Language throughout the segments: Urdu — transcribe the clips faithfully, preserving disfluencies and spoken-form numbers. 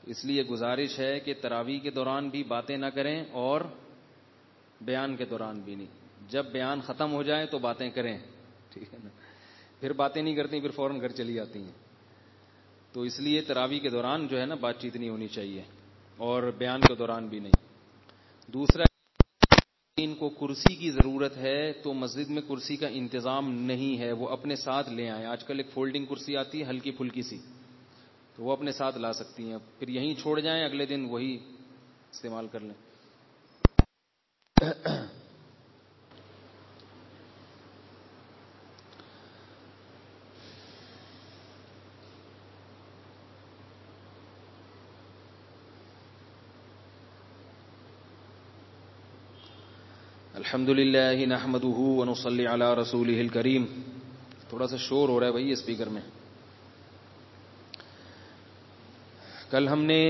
اس لیے گزارش ہے کہ تراویح کے دوران بھی باتیں نہ کریں اور بیان کے دوران بھی نہیں. جب بیان ختم ہو جائے تو باتیں کریں, ٹھیک ہے نا, پھر باتیں نہیں کرتی, پھر فوراً گھر چلی جاتی ہیں. تو اس لیے تراویح کے دوران جو ہے نا بات چیت نہیں ہونی چاہیے اور بیان کے دوران بھی نہیں. دوسرا, ان کو کرسی کی ضرورت ہے تو مسجد میں کرسی کا انتظام نہیں ہے, وہ اپنے ساتھ لے آئیں. آج کل ایک فولڈنگ کرسی آتی ہے ہلکی پھلکی سی, تو وہ اپنے ساتھ لا سکتی ہیں, پھر یہیں چھوڑ جائیں, اگلے دن وہی استعمال کر لیں. الحمد للہ نحمده ونصلی علی رسولہ الکریم. تھوڑا سا شور ہو رہا ہے بھائی اسپیکر میں. کل ہم نے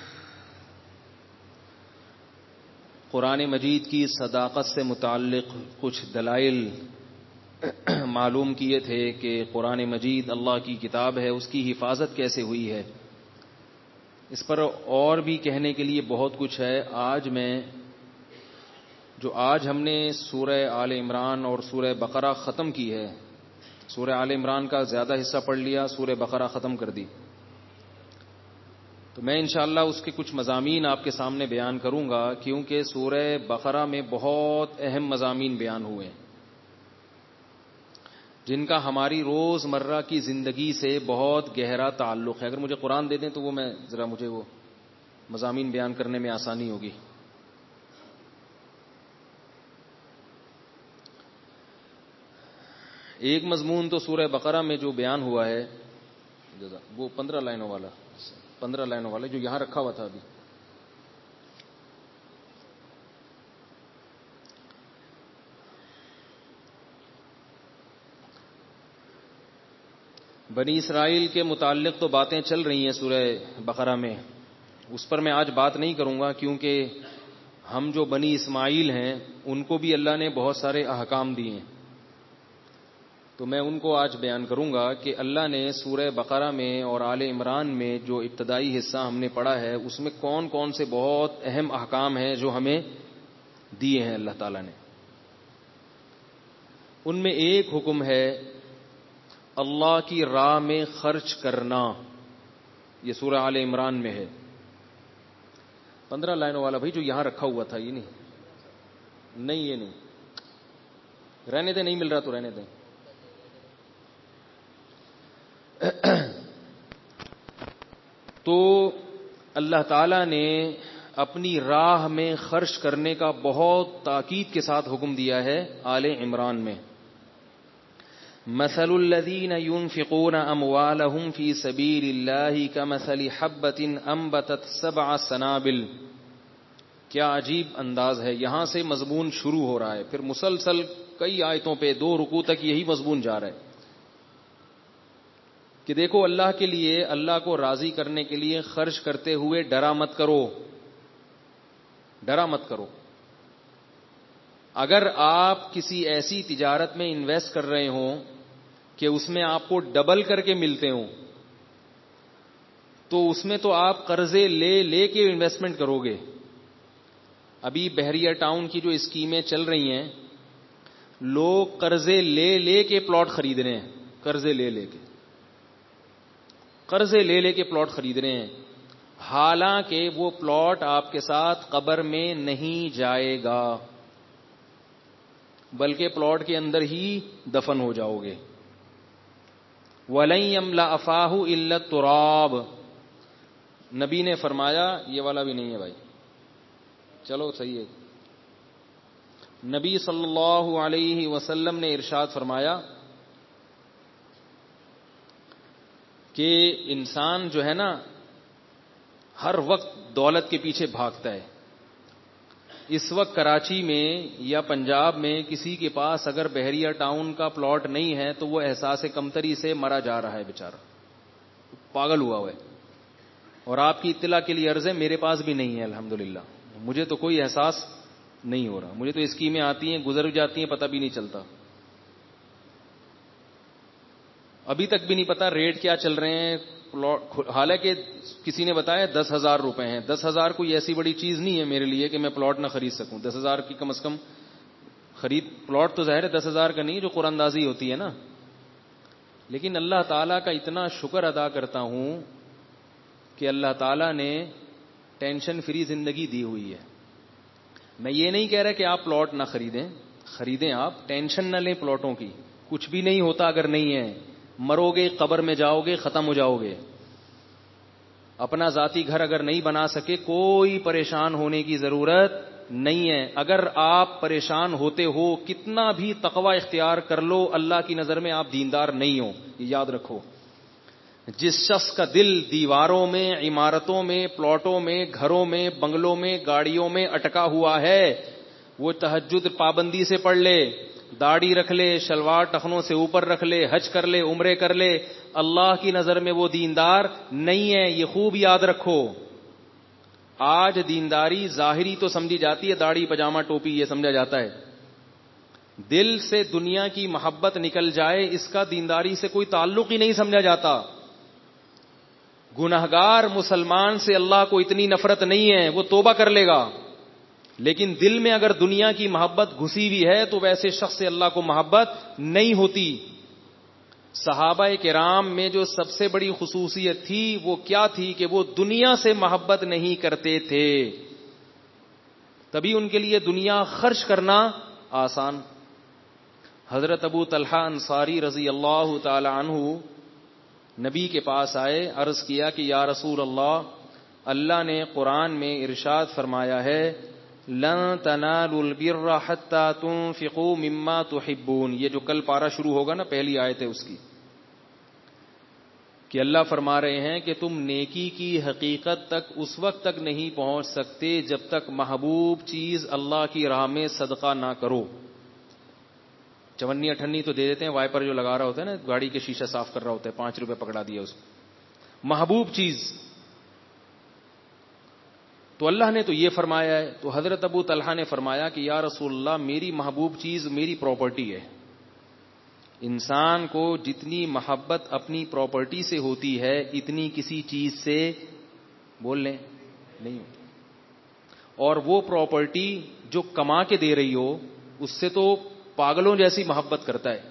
قرآن مجید کی صداقت سے متعلق کچھ دلائل معلوم کیے تھے کہ قرآن مجید اللہ کی کتاب ہے, اس کی حفاظت کیسے ہوئی ہے. اس پر اور بھی کہنے کے لیے بہت کچھ ہے. آج میں جو آج ہم نے سورہ آل عمران اور سورہ بقرہ ختم کی ہے, سورہ آل عمران کا زیادہ حصہ پڑھ لیا, سورہ بقرہ ختم کر دی, تو میں انشاءاللہ اس کے کچھ مضامین آپ کے سامنے بیان کروں گا, کیونکہ سورہ بقرہ میں بہت اہم مضامین بیان ہوئے ہیں جن کا ہماری روز مرہ کی زندگی سے بہت گہرا تعلق ہے. اگر مجھے قرآن دے دیں تو وہ میں ذرا مجھے وہ مضامین بیان کرنے میں آسانی ہوگی. ایک مضمون تو سورہ بقرہ میں جو بیان ہوا ہے وہ پندرہ لائنوں والا پندرہ لائنوں والا جو یہاں رکھا ہوا تھا ابھی. بنی اسرائیل کے متعلق تو باتیں چل رہی ہیں سورہ بقرہ میں, اس پر میں آج بات نہیں کروں گا, کیونکہ ہم جو بنی اسماعیل ہیں ان کو بھی اللہ نے بہت سارے احکام دیے ہیں, تو میں ان کو آج بیان کروں گا کہ اللہ نے سورہ بقرہ میں اور آل عمران میں جو ابتدائی حصہ ہم نے پڑھا ہے اس میں کون کون سے بہت اہم احکام ہیں جو ہمیں دیے ہیں اللہ تعالیٰ نے. ان میں ایک حکم ہے اللہ کی راہ میں خرچ کرنا, یہ سورہ آل عمران میں ہے. پندرہ لائنوں والا بھائی جو یہاں رکھا ہوا تھا, یہ نہیں نہیں یہ نہیں, رہنے دیں, نہیں مل رہا تو رہنے دیں. تو اللہ تعالی نے اپنی راہ میں خرچ کرنے کا بہت تاکید کے ساتھ حکم دیا ہے آل عمران میں. مثل الذین ينفقون اموالهم في سبيل الله كمثل حبة انبتت سبع سنابل. کیا عجیب انداز ہے, یہاں سے مضمون شروع ہو رہا ہے, پھر مسلسل کئی آیتوں پہ دو رکوع تک یہی مضمون جا رہا ہے کہ دیکھو اللہ کے لیے, اللہ کو راضی کرنے کے لیے خرچ کرتے ہوئے ڈرا مت کرو, ڈرا مت کرو. اگر آپ کسی ایسی تجارت میں انویسٹ کر رہے ہوں کہ اس میں آپ کو ڈبل کر کے ملتے ہوں, تو اس میں تو آپ قرضے لے لے کے انویسٹمنٹ کرو گے. ابھی بحریہ ٹاؤن کی جو اسکیمیں چل رہی ہیں, لوگ قرضے لے لے کے پلاٹ خرید رہے ہیں, قرضے لے لے کے قرضے لے لے کے پلاٹ خرید رہے ہیں, حالانکہ وہ پلاٹ آپ کے ساتھ قبر میں نہیں جائے گا, بلکہ پلاٹ کے اندر ہی دفن ہو جاؤ گے. وَلَن يَمْلَأَ فَاهُ إِلَّا التُّرَابُ. نبی نے فرمایا, یہ والا بھی نہیں ہے بھائی, چلو صحیح ہے. نبی صلی اللہ علیہ وسلم نے ارشاد فرمایا کہ انسان جو ہے نا ہر وقت دولت کے پیچھے بھاگتا ہے. اس وقت کراچی میں یا پنجاب میں کسی کے پاس اگر بحریہ ٹاؤن کا پلاٹ نہیں ہے تو وہ احساس کمتری سے مرا جا رہا ہے بیچارہ, پاگل ہوا ہوا ہے. اور آپ کی اطلاع کے لیے عرض ہے, میرے پاس بھی نہیں ہے الحمدللہ, مجھے تو کوئی احساس نہیں ہو رہا. مجھے تو اسکیمیں آتی ہیں, گزر جاتی ہیں, پتہ بھی نہیں چلتا. ابھی تک بھی نہیں پتا ریٹ کیا چل رہے ہیں. حالانکہ کسی نے بتایا دس ہزار روپے ہیں. دس ہزار کوئی ایسی بڑی چیز نہیں ہے میرے لیے کہ میں پلاٹ نہ خرید سکوں. دس ہزار کی کم از کم خرید, پلاٹ تو ظاہر ہے دس ہزار کا نہیں جو قرآن اندازی ہوتی ہے نا. لیکن اللہ تعالیٰ کا اتنا شکر ادا کرتا ہوں کہ اللہ تعالیٰ نے ٹینشن فری زندگی دی ہوئی ہے. میں یہ نہیں کہہ رہا کہ آپ پلاٹ نہ خریدیں, خریدیں, آپ ٹینشن نہ لیں پلاٹوں کی. کچھ بھی نہیں ہوتا اگر نہیں ہے. مرو گے, قبر میں جاؤ گے, ختم ہو جاؤ گے. اپنا ذاتی گھر اگر نہیں بنا سکے کوئی پریشان ہونے کی ضرورت نہیں ہے. اگر آپ پریشان ہوتے ہو کتنا بھی تقوی اختیار کر لو, اللہ کی نظر میں آپ دیندار نہیں ہو, یہ یاد رکھو. جس شخص کا دل دیواروں میں, عمارتوں میں, پلاٹوں میں, گھروں میں, بنگلوں میں, گاڑیوں میں اٹکا ہوا ہے, وہ تہجد پابندی سے پڑھ لے, داڑھی رکھ لے, شلوار ٹخنوں سے اوپر رکھ لے, حج کر لے, عمرے کر لے, اللہ کی نظر میں وہ دیندار نہیں ہے. یہ خوب یاد رکھو. آج دینداری ظاہری تو سمجھی جاتی ہے, داڑھی پجامہ ٹوپی یہ سمجھا جاتا ہے. دل سے دنیا کی محبت نکل جائے اس کا دینداری سے کوئی تعلق ہی نہیں سمجھا جاتا. گنہگار مسلمان سے اللہ کو اتنی نفرت نہیں ہے, وہ توبہ کر لے گا. لیکن دل میں اگر دنیا کی محبت گھسی ہوئی ہے تو ویسے شخص سے اللہ کو محبت نہیں ہوتی. صحابہ کرام میں جو سب سے بڑی خصوصیت تھی وہ کیا تھی کہ وہ دنیا سے محبت نہیں کرتے تھے, تبھی ان کے لیے دنیا خرچ کرنا آسان. حضرت ابو طلحہ انصاری رضی اللہ تعالی عنہ نبی کے پاس آئے, عرض کیا کہ یا رسول اللہ, اللہ نے قرآن میں ارشاد فرمایا ہے لن تنالوا البر حتى تنفقوا مما تحبون. یہ جو کل پارہ شروع ہوگا نا, پہلی آیت ہے اس کی, کہ اللہ فرما رہے ہیں کہ تم نیکی کی حقیقت تک اس وقت تک نہیں پہنچ سکتے جب تک محبوب چیز اللہ کی راہ میں صدقہ نہ کرو. چونی اٹھنی تو دے دیتے ہیں, وائپر جو لگا رہا ہوتا ہے نا, گاڑی کے شیشہ صاف کر رہا ہوتا ہے, پانچ روپے پکڑا دیا اس کو. محبوب چیز تو اللہ نے تو یہ فرمایا ہے. تو حضرت ابو طلحہ نے فرمایا کہ یا رسول اللہ, میری محبوب چیز میری پراپرٹی ہے. انسان کو جتنی محبت اپنی پراپرٹی سے ہوتی ہے اتنی کسی چیز سے بول لیں نہیں ہوتی. اور وہ پراپرٹی جو کما کے دے رہی ہو اس سے تو پاگلوں جیسی محبت کرتا ہے.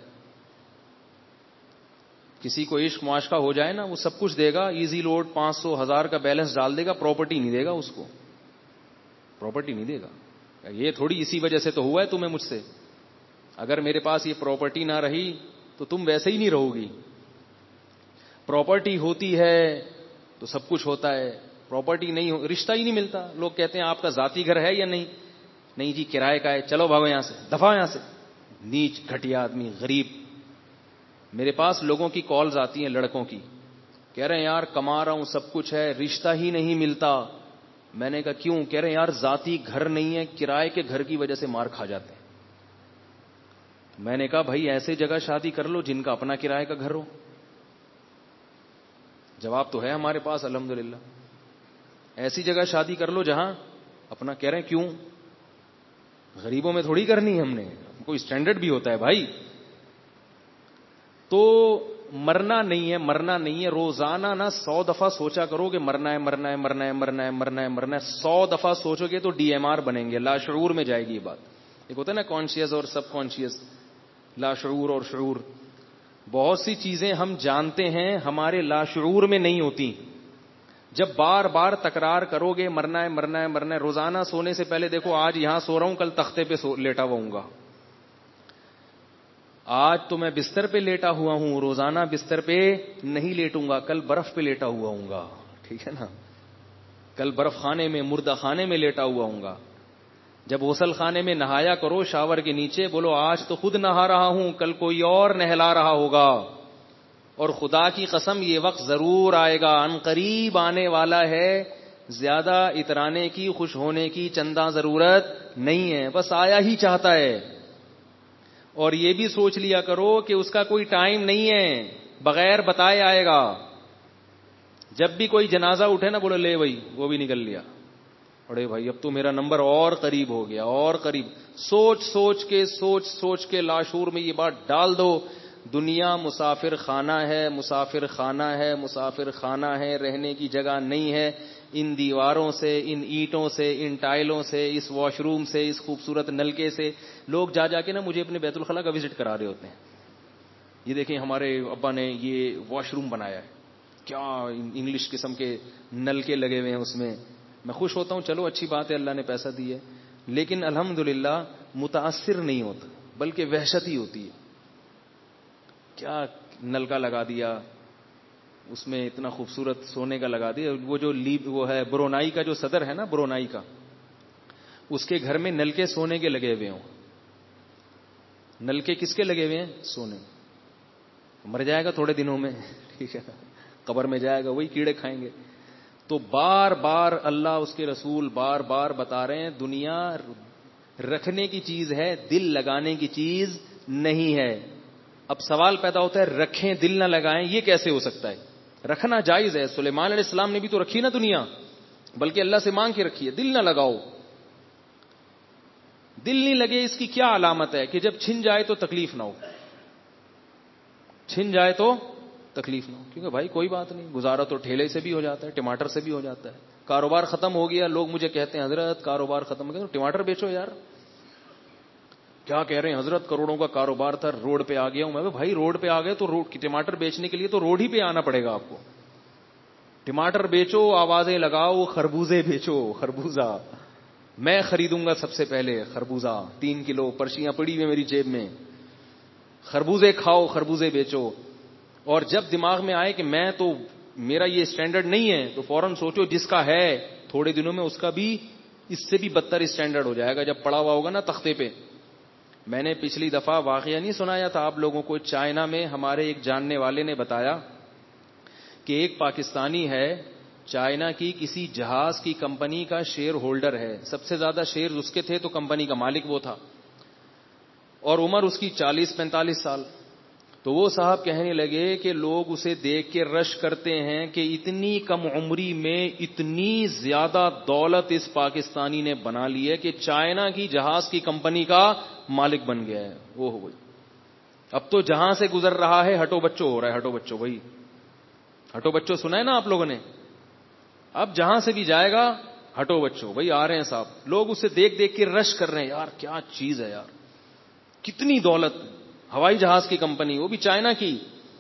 کسی کو عشق معاشقہ ہو جائے نا, وہ سب کچھ دے گا, ایزی لوڈ پانچ سو ہزار کا بیلنس ڈال دے گا, پراپرٹی نہیں دے گا اس کو, پراپرٹی نہیں دے گا. یہ تھوڑی اسی وجہ سے تو ہوا ہے تمہیں مجھ سے, اگر میرے پاس یہ پراپرٹی نہ رہی تو تم ویسے ہی نہیں رہو گی. پراپرٹی ہوتی ہے تو سب کچھ ہوتا ہے, پراپرٹی نہیں ہو رشتہ ہی نہیں ملتا. لوگ کہتے ہیں آپ کا ذاتی گھر ہے یا نہیں, نہیں جی کرائے کا ہے, چلو بھاگو یہاں سے, دفعہ یہاں سے. نیچ گھٹیا آدمی, غریب. میرے پاس لوگوں کی کالز آتی ہیں لڑکوں کی, کہہ رہے ہیں یار کما رہا ہوں سب کچھ ہے, رشتہ ہی نہیں ملتا. میں نے کہا کیوں؟ کہہ رہے ہیں یار ذاتی گھر نہیں ہے, کرائے کے گھر کی وجہ سے مار کھا جاتے ہیں. میں نے کہا بھائی ایسے جگہ شادی کر لو جن کا اپنا کرائے کا گھر ہو. جواب تو ہے ہمارے پاس الحمدللہ, ایسی جگہ شادی کر لو جہاں اپنا. کہہ رہے ہیں کیوں؟ غریبوں میں تھوڑی کرنی ہے ہم نے, کوئی اسٹینڈرڈ بھی ہوتا ہے بھائی. تو مرنا نہیں ہے, مرنا نہیں ہے. روزانہ نا سو دفعہ سوچا کرو کہ مرنا ہے مرنا ہے مرنا ہے مرنا ہے مرنا ہے مرنا ہے. سو دفعہ سوچو گے تو ڈی ایم آر بنیں گے, لاشعور میں جائے گی یہ بات. ایک ہوتا ہے نا کانشیس اور سب کانشیس, لاشعور اور شعور. بہت سی چیزیں ہم جانتے ہیں ہمارے لاشعور میں نہیں ہوتی. جب بار بار تکرار کرو گے مرنا ہے مرنا ہے مرنا ہے, روزانہ سونے سے پہلے دیکھو آج یہاں سو رہا ہوں, کل تختے پہ سو لیٹا ہوا ہوں گا. آج تو میں بستر پہ لیٹا ہوا ہوں, روزانہ بستر پہ نہیں لیٹوں گا, کل برف پہ لیٹا ہوا ہوں گا. ٹھیک ہے نا, کل برف خانے میں, مردہ خانے میں لیٹا ہوا ہوں گا. جب غسل خانے میں نہایا کرو شاور کے نیچے, بولو آج تو خود نہا رہا ہوں, کل کوئی اور نہلا رہا ہوگا. اور خدا کی قسم یہ وقت ضرور آئے گا, عن قریب آنے والا ہے. زیادہ اترانے کی, خوش ہونے کی چندہ ضرورت نہیں ہے, بس آیا ہی چاہتا ہے. اور یہ بھی سوچ لیا کرو کہ اس کا کوئی ٹائم نہیں ہے, بغیر بتائے آئے گا. جب بھی کوئی جنازہ اٹھے نا بولو لے بھائی وہ بھی نکل لیا, ارے بھائی اب تو میرا نمبر اور قریب ہو گیا اور قریب. سوچ سوچ کے سوچ سوچ کے لاشعور میں یہ بات ڈال دو, دنیا مسافر خانہ ہے، مسافر خانہ ہے، مسافر خانہ ہے، رہنے کی جگہ نہیں ہے. ان دیواروں سے، ان اینٹوں سے، ان ٹائلوں سے، اس واش روم سے، اس خوبصورت نلکے سے لوگ جا جا کے نا مجھے اپنے بیت الخلاء کا وزٹ کرا رہے ہوتے ہیں. یہ دیکھیں ہمارے ابا نے یہ واش روم بنایا ہے، کیا انگلش قسم کے نلکے لگے ہوئے ہیں اس میں. میں خوش ہوتا ہوں، چلو اچھی بات ہے، اللہ نے پیسہ دی ہے، لیکن الحمدللہ متاثر نہیں ہوتا بلکہ وحشت ہی ہوتی ہے. کیا نلکا لگا دیا اس میں، اتنا خوبصورت سونے کا لگا دیا. وہ جو لیب وہ ہے برونائی کا جو صدر ہے نا، برونائی کا، اس کے گھر میں نلکے سونے کے لگے ہوئے ہوں. نلکے کس کے لگے ہوئے ہیں؟ سونے. مر جائے گا تھوڑے دنوں میں، ٹھیک ہے، قبر میں جائے گا، وہی کیڑے کھائیں گے. تو بار بار اللہ اس کے رسول بار بار بتا رہے ہیں دنیا رکھنے کی چیز ہے، دل لگانے کی چیز نہیں ہے. اب سوال پیدا ہوتا ہے رکھیں دل نہ لگائیں، یہ کیسے ہو سکتا ہے؟ رکھنا جائز ہے، سلیمان علیہ السلام نے بھی تو رکھی نا دنیا، بلکہ اللہ سے مانگ کے رکھی ہے. دل نہ لگاؤ، دل نہیں لگے اس کی کیا علامت ہے؟ کہ جب چھن جائے تو تکلیف نہ ہو، چھن جائے تو تکلیف نہ ہو. کیونکہ بھائی کوئی بات نہیں، گزارا تو ٹھیلے سے بھی ہو جاتا ہے، ٹماٹر سے بھی ہو جاتا ہے. کاروبار ختم ہو گیا، لوگ مجھے کہتے ہیں حضرت کاروبار ختم ہو گیا تو ٹماٹر بیچو یار. کیا کہہ رہے ہیں حضرت، کروڑوں کا کاروبار تھا، روڈ پہ آ گیا ہوں. میں بھائی روڈ پہ آ گئے تو روڈ ٹماٹر بیچنے کے لیے تو روڈ ہی پہ آنا پڑے گا آپ کو. ٹماٹر بیچو، آوازیں لگاؤ، خربوزے بیچو. خربوزہ میں خریدوں گا سب سے پہلے، خربوزہ تین کلو پرچیاں پڑی ہوئی میری جیب میں. خربوزے کھاؤ، خربوزے بیچو. اور جب دماغ میں آئے کہ میں تو میرا یہ اسٹینڈرڈ نہیں ہے تو فوراً سوچو جس کا ہے تھوڑے دنوں میں اس کا بھی اس سے بھی بدتر اسٹینڈرڈ ہو جائے گا جب پڑا ہوا ہوگا نا تختے پہ. میں نے پچھلی دفعہ واقعہ نہیں سنایا تھا آپ لوگوں کو، چائنا میں ہمارے ایک جاننے والے نے بتایا کہ ایک پاکستانی ہے، چائنا کی کسی جہاز کی کمپنی کا شیئر ہولڈر ہے، سب سے زیادہ شیئر اس کے تھے تو کمپنی کا مالک وہ تھا، اور عمر اس کی چالیس پینتالیس سال. تو وہ صاحب کہنے لگے کہ لوگ اسے دیکھ کے رش کرتے ہیں کہ اتنی کم عمری میں اتنی زیادہ دولت اس پاکستانی نے بنا لی ہے کہ چائنا کی جہاز کی کمپنی کا مالک بن گیا ہے. وہ ہو گئی، اب تو جہاں سے گزر رہا ہے ہٹو بچو ہو رہا ہے. ہٹو بچو، وہی ہٹو بچو سنا ہے نا آپ لوگوں نے. اب جہاں سے بھی جائے گا ہٹو بچو، وہی آ رہے ہیں صاحب. لوگ اسے دیکھ دیکھ کے رش کر رہے ہیں، یار کیا چیز ہے یار، کتنی دولت. ہوائی جہاز کی کمپنی، وہ بھی چائنا کی،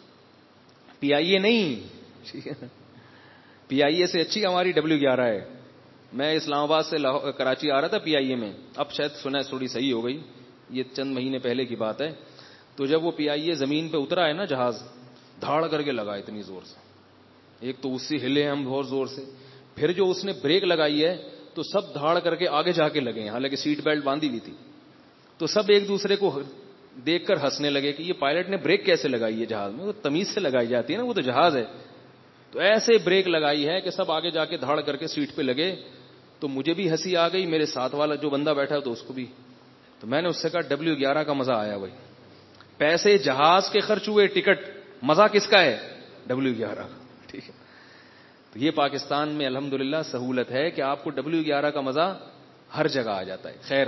پی آئی اے نہیں. پی آئی اے سے اچھی ہماری ڈبلیو گیارہ ہے. میں اسلام آباد سے کراچی آ رہا تھا پی آئی اے میں، اب شاید سنا تھوڑی صحیح ہو گئی، یہ چند مہینے پہلے کی بات ہے. تو جب وہ پی آئی اے زمین پہ اترا ہے نا جہاز، دھاڑ کر کے لگا اتنی زور سے. ایک تو اس سے ہلے ہم بہت زور سے، پھر جو اس نے بریک لگائی ہے تو سب دھاڑ کر کے آگے جا کے لگے، حالانکہ سیٹ بیلٹ باندھی ہوئی تھی. تو سب ایک دوسرے کو دیکھ کر ہنسنے لگے کہ یہ پائلٹ نے بریک کیسے لگائی ہے جہاز میں، وہ تمیز سے لگائی جاتی ہے نا، وہ تو جہاز ہے. تو ایسے بریک لگائی ہے کہ سب آگے جا کے دھاڑ کر کے سیٹ پہ لگے. تو مجھے بھی ہنسی آ گئی، میرے ساتھ والا جو بندہ بیٹھا تو اس کو بھی. تو میں نے اس سے کہا ڈبلیو گیارہ کا مزہ آیا بھائی، پیسے جہاز کے خرچ ہوئے، ٹکٹ، مزہ کس کا ہے؟ ڈبلیو گیارہ کا. ٹھیک ہے، تو یہ پاکستان میں الحمدللہ سہولت ہے کہ آپ کو ڈبلیو گیارہ کا مزہ ہر جگہ آ جاتا ہے. خیر،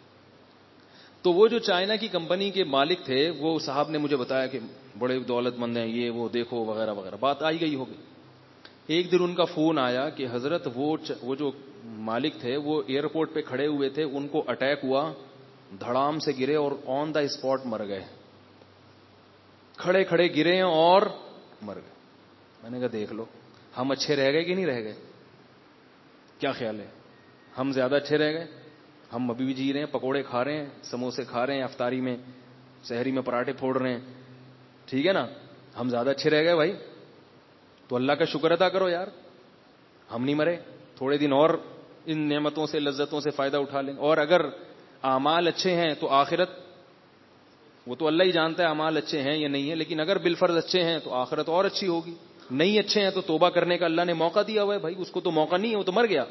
تو وہ جو چائنا کی کمپنی کے مالک تھے وہ صاحب نے مجھے بتایا کہ بڑے دولت مند ہیں یہ وہ، دیکھو وغیرہ وغیرہ، بات آئی گئی ہوگی. ایک دن ان کا فون آیا کہ حضرت وہ وہ جو مالک تھے وہ ایئرپورٹ پہ کھڑے ہوئے تھے، ان کو اٹیک ہوا، دھڑام سے گرے اور آن دا اسپاٹ مر گئے. کھڑے کھڑے گرے اور مر گئے. میں نے کہا دیکھ لو، ہم اچھے رہ گئے کہ نہیں رہ گئے؟ کیا خیال ہے؟ ہم زیادہ اچھے رہ گئے؟ ہم ابھی بھی جی رہے ہیں، پکوڑے کھا رہے ہیں، سموسے کھا رہے ہیں افطاری میں، سحری میں پراٹھے پھوڑ رہے ہیں، ٹھیک ہے نا، ہم زیادہ اچھے رہ گئے بھائی. تو اللہ کا شکر ادا کرو یار، ہم نہیں مرے، تھوڑے دن اور ان نعمتوں سے لذتوں سے فائدہ اٹھا لیں. اور اگر اعمال اچھے ہیں تو آخرت وہ تو اللہ ہی جانتا ہے اعمال اچھے ہیں یا نہیں ہے، لیکن اگر بالفرض اچھے ہیں تو آخرت اور اچھی ہوگی. نہیں اچھے ہیں تو توبہ کرنے کا اللہ نے موقع دیا ہوا ہے بھائی، اس کو تو موقع نہیں ہے، وہ تو مر گیا،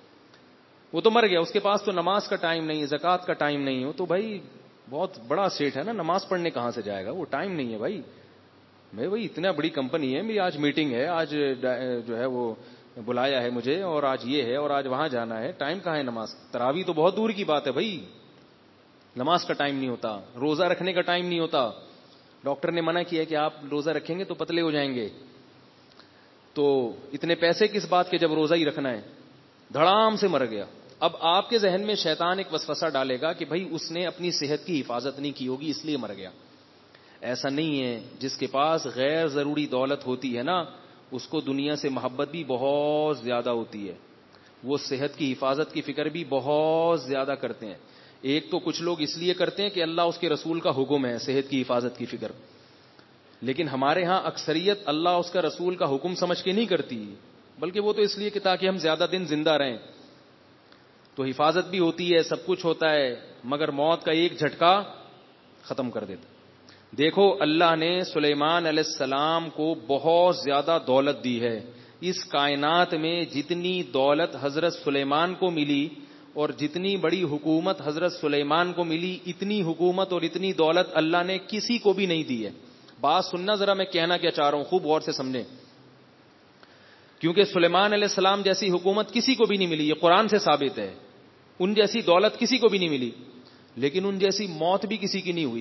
وہ تو مر گیا، اس کے پاس تو نماز کا ٹائم نہیں ہے، زکوٰۃ کا ٹائم نہیں ہے. تو بھائی بہت بڑا سیٹ ہے نا، نماز پڑھنے کہاں سے جائے گا، وہ ٹائم نہیں ہے بھائی. میں بھائی اتنا بڑی کمپنی ہے میری، آج میٹنگ ہے، آج جو ہے وہ بلایا ہے مجھے، اور آج یہ ہے اور آج وہاں جانا ہے، ٹائم کہاں ہے نماز؟ تراویح تو بہت دور کی بات ہے بھائی، نماز کا ٹائم نہیں ہوتا، روزہ رکھنے کا ٹائم نہیں ہوتا. ڈاکٹر نے منع کیا کہ آپ روزہ رکھیں گے تو پتلے ہو جائیں گے, تو اتنے پیسے کس بات کے جب روزہ ہی رکھنا ہے, دھڑام سے مر گیا. اب آپ کے ذہن میں شیطان ایک وسوسہ ڈالے گا کہ بھائی اس نے اپنی صحت کی حفاظت نہیں کی ہوگی اس لیے مر گیا. ایسا نہیں ہے, جس کے پاس غیر ضروری دولت ہوتی ہے نا اس کو دنیا سے محبت بھی بہت زیادہ ہوتی ہے, وہ صحت کی حفاظت کی فکر بھی بہت زیادہ کرتے ہیں. ایک تو کچھ لوگ اس لیے کرتے ہیں کہ اللہ اس کے رسول کا حکم ہے صحت کی حفاظت کی فکر, لیکن ہمارے ہاں اکثریت اللہ اس کا رسول کا حکم سمجھ کے نہیں کرتی, بلکہ وہ تو اس لیے کہ تاکہ ہم زیادہ دن زندہ رہیں. تو حفاظت بھی ہوتی ہے, سب کچھ ہوتا ہے, مگر موت کا ایک جھٹکا ختم کر دیتا. دیکھو اللہ نے سلیمان علیہ السلام کو بہت زیادہ دولت دی ہے. اس کائنات میں جتنی دولت حضرت سلیمان کو ملی اور جتنی بڑی حکومت حضرت سلیمان کو ملی, اتنی حکومت اور اتنی دولت اللہ نے کسی کو بھی نہیں دی ہے. بات سننا ذرا, میں کہنا کیا چاہ رہا ہوں خوب غور سے سمجھیں, کیونکہ سلیمان علیہ السلام جیسی حکومت کسی کو بھی نہیں ملی, یہ قرآن سے ثابت ہے. ان جیسی دولت کسی کو بھی نہیں ملی, لیکن ان جیسی موت بھی کسی کی نہیں ہوئی.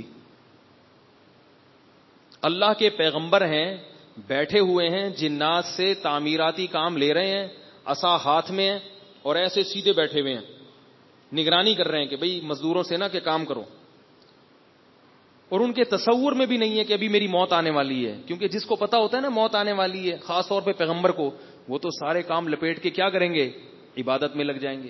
اللہ کے پیغمبر ہیں, بیٹھے ہوئے ہیں, جنات سے تعمیراتی کام لے رہے ہیں, عصا ہاتھ میں ہے اور ایسے سیدھے بیٹھے ہوئے ہیں, نگرانی کر رہے ہیں کہ بھئی مزدوروں سے نا کہ کام کرو. اور ان کے تصور میں بھی نہیں ہے کہ ابھی میری موت آنے والی ہے, کیونکہ جس کو پتا ہوتا ہے نا موت آنے والی ہے, خاص طور پہ پیغمبر کو, وہ تو سارے کام لپیٹ کے کیا کریں گے, عبادت میں لگ جائیں گے,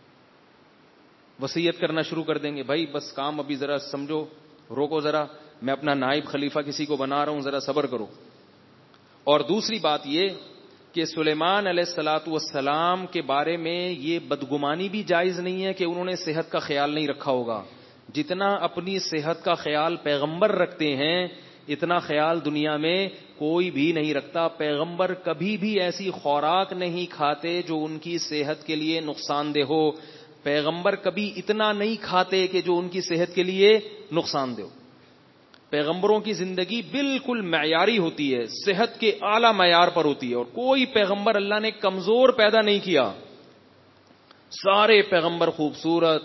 وصیت کرنا شروع کر دیں گے, بھائی بس کام ابھی ذرا سمجھو, روکو ذرا, میں اپنا نائب خلیفہ کسی کو بنا رہا ہوں, ذرا صبر کرو. اور دوسری بات یہ کہ سلیمان علیہ الصلوۃ والسلام کے بارے میں یہ بدگمانی بھی جائز نہیں ہے کہ انہوں نے صحت کا خیال نہیں رکھا ہوگا. جتنا اپنی صحت کا خیال پیغمبر رکھتے ہیں اتنا خیال دنیا میں کوئی بھی نہیں رکھتا. پیغمبر کبھی بھی ایسی خوراک نہیں کھاتے جو ان کی صحت کے لیے نقصان دہ ہو. پیغمبر کبھی اتنا نہیں کھاتے کہ جو ان کی صحت کے لیے نقصان دہ ہو. پیغمبروں کی زندگی بالکل معیاری ہوتی ہے, صحت کے اعلی معیار پر ہوتی ہے, اور کوئی پیغمبر اللہ نے کمزور پیدا نہیں کیا. سارے پیغمبر خوبصورت,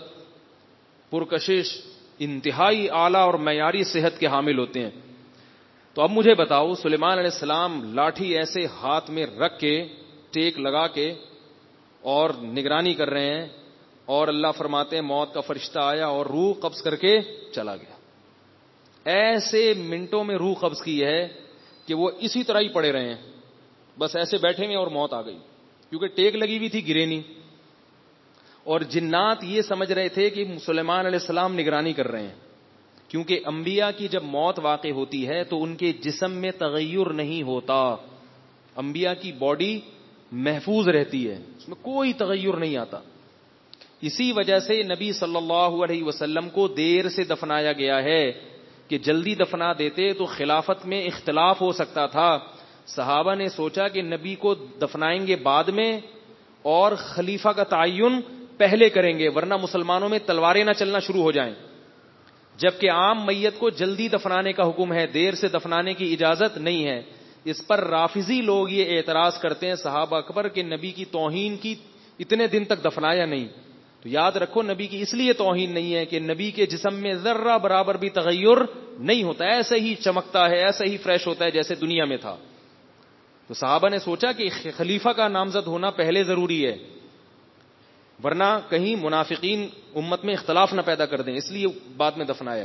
پرکشش, انتہائی اعلی اور معیاری صحت کے حامل ہوتے ہیں. تو اب مجھے بتاؤ, سلیمان علیہ السلام لاٹھی ایسے ہاتھ میں رکھ کے, ٹیک لگا کے اور نگرانی کر رہے ہیں, اور اللہ فرماتے ہیں موت کا فرشتہ آیا اور روح قبض کر کے چلا گیا. ایسے منٹوں میں روح قبض کی ہے کہ وہ اسی طرح ہی پڑے رہے ہیں, بس ایسے بیٹھے ہوئے اور موت آ گئی, کیونکہ ٹیک لگی ہوئی تھی, گرے نہیں. اور جنات یہ سمجھ رہے تھے کہ سلیمان علیہ السلام نگرانی کر رہے ہیں, کیونکہ انبیاء کی جب موت واقع ہوتی ہے تو ان کے جسم میں تغیر نہیں ہوتا, انبیاء کی باڈی محفوظ رہتی ہے, اس میں کوئی تغیر نہیں آتا. اسی وجہ سے نبی صلی اللہ علیہ وسلم کو دیر سے دفنایا گیا ہے, کہ جلدی دفنا دیتے تو خلافت میں اختلاف ہو سکتا تھا. صحابہ نے سوچا کہ نبی کو دفنائیں گے بعد میں اور خلیفہ کا تعین پہلے کریں گے, ورنہ مسلمانوں میں تلواریں نہ چلنا شروع ہو جائیں. جبکہ عام میت کو جلدی دفنانے کا حکم ہے, دیر سے دفنانے کی اجازت نہیں ہے. اس پر رافضی لوگ یہ اعتراض کرتے ہیں صحابہ اکبر کے نبی کی توہین کی, اتنے دن تک دفنایا نہیں. تو یاد رکھو نبی کی اس لیے توہین نہیں ہے کہ نبی کے جسم میں ذرہ برابر بھی تغیر نہیں ہوتا, ایسے ہی چمکتا ہے, ایسے ہی فریش ہوتا ہے جیسے دنیا میں تھا. تو صحابہ نے سوچا کہ خلیفہ کا نامزد ہونا پہلے ضروری ہے, ورنہ کہیں منافقین امت میں اختلاف نہ پیدا کر دیں, اس لیے بعد میں دفنایا ہے.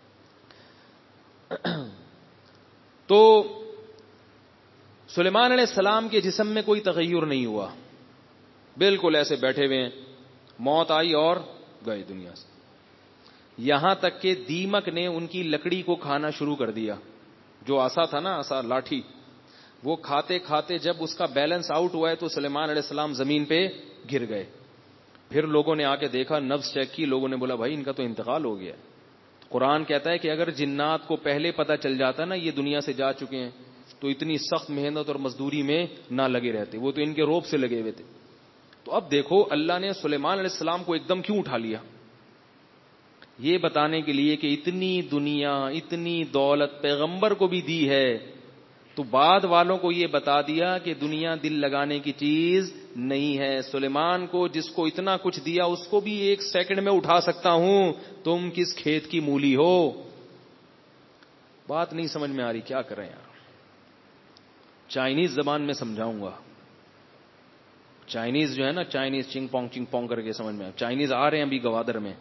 تو سلیمان علیہ السلام کے جسم میں کوئی تغیر نہیں ہوا, بالکل ایسے بیٹھے ہوئے ہیں, موت آئی اور گئے دنیا سے. یہاں تک کہ دیمک نے ان کی لکڑی کو کھانا شروع کر دیا, جو عصا تھا نا, عصا لاٹھی, وہ کھاتے کھاتے جب اس کا بیلنس آؤٹ ہوا ہے تو سلیمان علیہ السلام زمین پہ گر گئے. پھر لوگوں نے آ کے دیکھا, نبض چیک کی, لوگوں نے بولا بھائی ان کا تو انتقال ہو گیا. قرآن کہتا ہے کہ اگر جنات کو پہلے پتہ چل جاتا نا یہ دنیا سے جا چکے ہیں تو اتنی سخت محنت اور مزدوری میں نہ لگے رہتے, وہ تو ان کے روب سے لگے ہوئے تھے. تو اب دیکھو اللہ نے سلیمان علیہ السلام کو ایک دم کیوں اٹھا لیا, یہ بتانے کے لیے کہ اتنی دنیا, اتنی دولت پیغمبر کو بھی دی ہے, تو بعد والوں کو یہ بتا دیا کہ دنیا دل لگانے کی چیز نہیں ہے. سلیمان کو جس کو اتنا کچھ دیا اس کو بھی ایک سیکنڈ میں اٹھا سکتا ہوں, تم کس کھیت کی مولی ہو. بات نہیں سمجھ میں آ رہی, کیا کریں یار. چائنیز زبان میں سمجھاؤں گا. چائنیز جو ہے نا, چائنیز چنگ پونگ چنگ پونگ کر کے سمجھ میں. چائنیز آ رہے ہیں ابھی گوادر میں,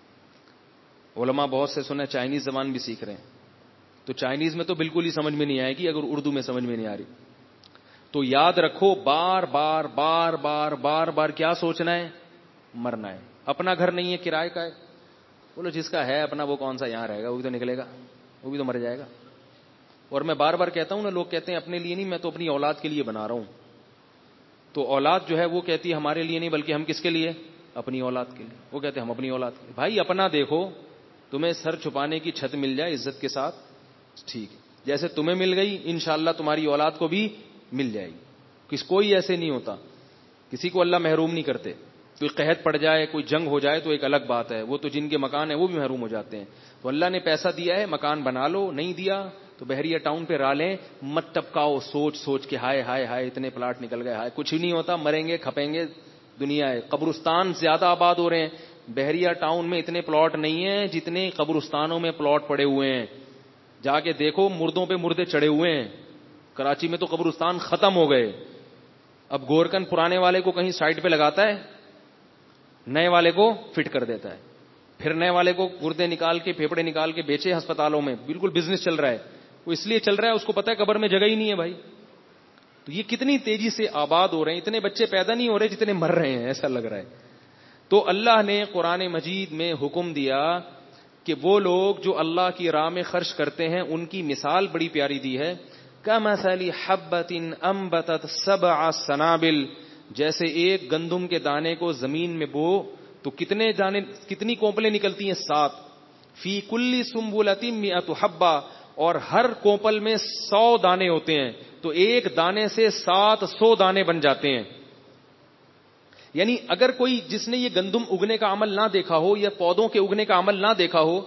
علماء بہت سے سنے چائنیز زبان بھی سیکھ رہے ہیں. تو چائنیز میں تو بالکل ہی سمجھ میں نہیں آئے گی اگر اردو میں سمجھ میں نہیں آ رہی. تو یاد رکھو, بار بار بار بار بار بار کیا سوچنا ہے, مرنا ہے. اپنا گھر نہیں ہے, کرائے کا ہے. بولو جس کا ہے اپنا وہ کون سا یہاں رہے گا, وہ بھی تو نکلے گا, وہ بھی تو مر جائے گا. اور میں بار بار کہتا ہوں نا, لوگ کہتے ہیں اپنے لیے نہیں, میں تو اپنی اولاد کے لیے بنا رہا ہوں. تو اولاد جو ہے وہ کہتی ہے ہمارے لیے نہیں, بلکہ ہم کس کے لیے, اپنی اولاد کے لیے. وہ کہتے ہیں ہم اپنی اولاد کے لیے. بھائی اپنا دیکھو, تمہیں سر چھپانے کی چھت مل جائے عزت کے ساتھ, ٹھیک ہے, جیسے تمہیں مل گئی انشاءاللہ تمہاری اولاد کو بھی مل جائے گی. کس کوئی ایسے نہیں ہوتا, کسی کو اللہ محروم نہیں کرتے. کوئی قحط پڑ جائے, کوئی جنگ ہو جائے تو ایک الگ بات ہے, وہ تو جن کے مکان ہیں وہ بھی محروم ہو جاتے ہیں. تو اللہ نے پیسہ دیا ہے, مکان بنا لو, نہیں دیا تو بحریہ ٹاؤن پہ را لیں, مت ٹپکاؤ سوچ سوچ کے ہائے ہائے ہائے اتنے پلاٹ نکل گئے, ہائے کچھ نہیں ہوتا, مریں گے کھپیں گے, دنیا ہے. قبرستان زیادہ آباد ہو رہے ہیں, بحریہ ٹاؤن میں اتنے پلاٹ نہیں ہیں جتنے قبرستانوں میں پلاٹ پڑے ہوئے ہیں. جا کے دیکھو, مردوں پہ مردے چڑھے ہوئے ہیں. کراچی میں تو قبرستان ختم ہو گئے. اب گورکن پرانے والے کو کہیں سائڈ پہ لگاتا ہے, نئے والے کو فٹ کر دیتا ہے, پھر نئے والے کو گردے نکال کے پھیپڑے نکال کے بیچے ہسپتالوں میں. بالکل بزنس چل رہا ہے. وہ اس لیے چل رہا ہے, اس کو پتا ہے قبر میں جگہ ہی نہیں ہے بھائی. تو یہ کتنی تیزی سے آباد ہو رہے ہیں, اتنے بچے پیدا نہیں ہو رہے جتنے مر رہے ہیں, ایسا لگ رہا ہے. تو اللہ نے قرآن مجید میں حکم دیا کہ وہ لوگ جو اللہ کی راہ میں خرچ کرتے ہیں ان کی مثال بڑی پیاری دی ہے. کمثل حبۃ انبتت سبع سنابل, جیسے ایک گندم کے دانے کو زمین میں بو تو کتنے دانے, کتنی کونپلیں نکلتی ہیں, سات. فی کل سنبلۃ مئۃ حبہ, اور ہر کونپل میں سو دانے ہوتے ہیں, تو ایک دانے سے سات سو دانے بن جاتے ہیں. یعنی اگر کوئی جس نے یہ گندم اگنے کا عمل نہ دیکھا ہو یا پودوں کے اگنے کا عمل نہ دیکھا ہو,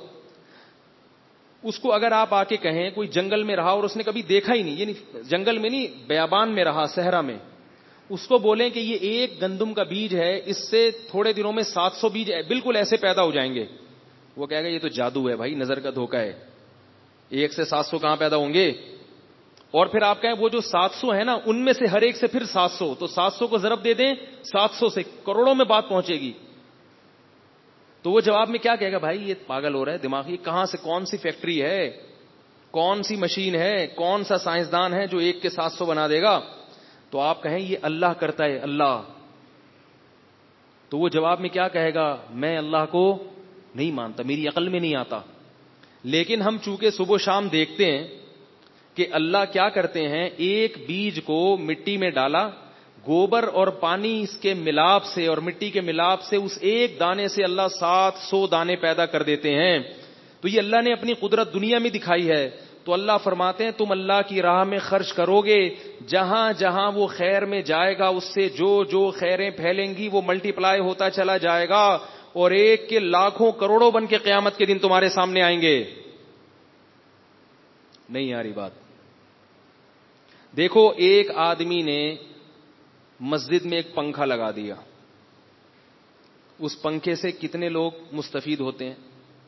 اس کو اگر آپ آ کے کہیں, کوئی جنگل میں رہا اور اس نے کبھی دیکھا ہی نہیں, یعنی جنگل میں نہیں, بیابان میں رہا, صحرا میں, اس کو بولیں کہ یہ ایک گندم کا بیج ہے, اس سے تھوڑے دنوں میں سات سو بیج بالکل ایسے پیدا ہو جائیں گے. وہ کہے گا یہ تو جادو ہے بھائی, نظر کا دھوکہ ہے, ایک سے سات سو کہاں پیدا ہوں گے. اور پھر آپ کہیں وہ جو سات سو ہے نا, ان میں سے ہر ایک سے پھر سات سو, تو سات سو کو ضرب دے دیں سات سو سے, کروڑوں میں بات پہنچے گی. تو وہ جواب میں کیا کہے گا, بھائی یہ پاگل ہو رہا ہے دماغ, یہ کہاں سے, کون سی فیکٹری ہے, کون سی مشین ہے, کون سا سائنسدان ہے جو ایک کے سات سو بنا دے گا. تو آپ کہیں یہ اللہ کرتا ہے, اللہ. تو وہ جواب میں کیا کہے گا, میں اللہ کو نہیں مانتا, میری عقل میں نہیں آتا. لیکن ہم چونکہ صبح و شام دیکھتے ہیں کہ اللہ کیا کرتے ہیں, ایک بیج کو مٹی میں ڈالا, گوبر اور پانی اس کے ملاپ سے اور مٹی کے ملاپ سے اس ایک دانے سے اللہ سات سو دانے پیدا کر دیتے ہیں. تو یہ اللہ نے اپنی قدرت دنیا میں دکھائی ہے. تو اللہ فرماتے ہیں تم اللہ کی راہ میں خرچ کرو گے, جہاں جہاں وہ خیر میں جائے گا اس سے جو جو خیریں پھیلیں گی وہ ملٹی پلائی ہوتا چلا جائے گا, اور ایک کے لاکھوں کروڑوں بن کے قیامت کے دن تمہارے سامنے آئیں گے. نہیں آ رہی بات. دیکھو ایک آدمی نے مسجد میں ایک پنکھا لگا دیا, اس پنکھے سے کتنے لوگ مستفید ہوتے ہیں,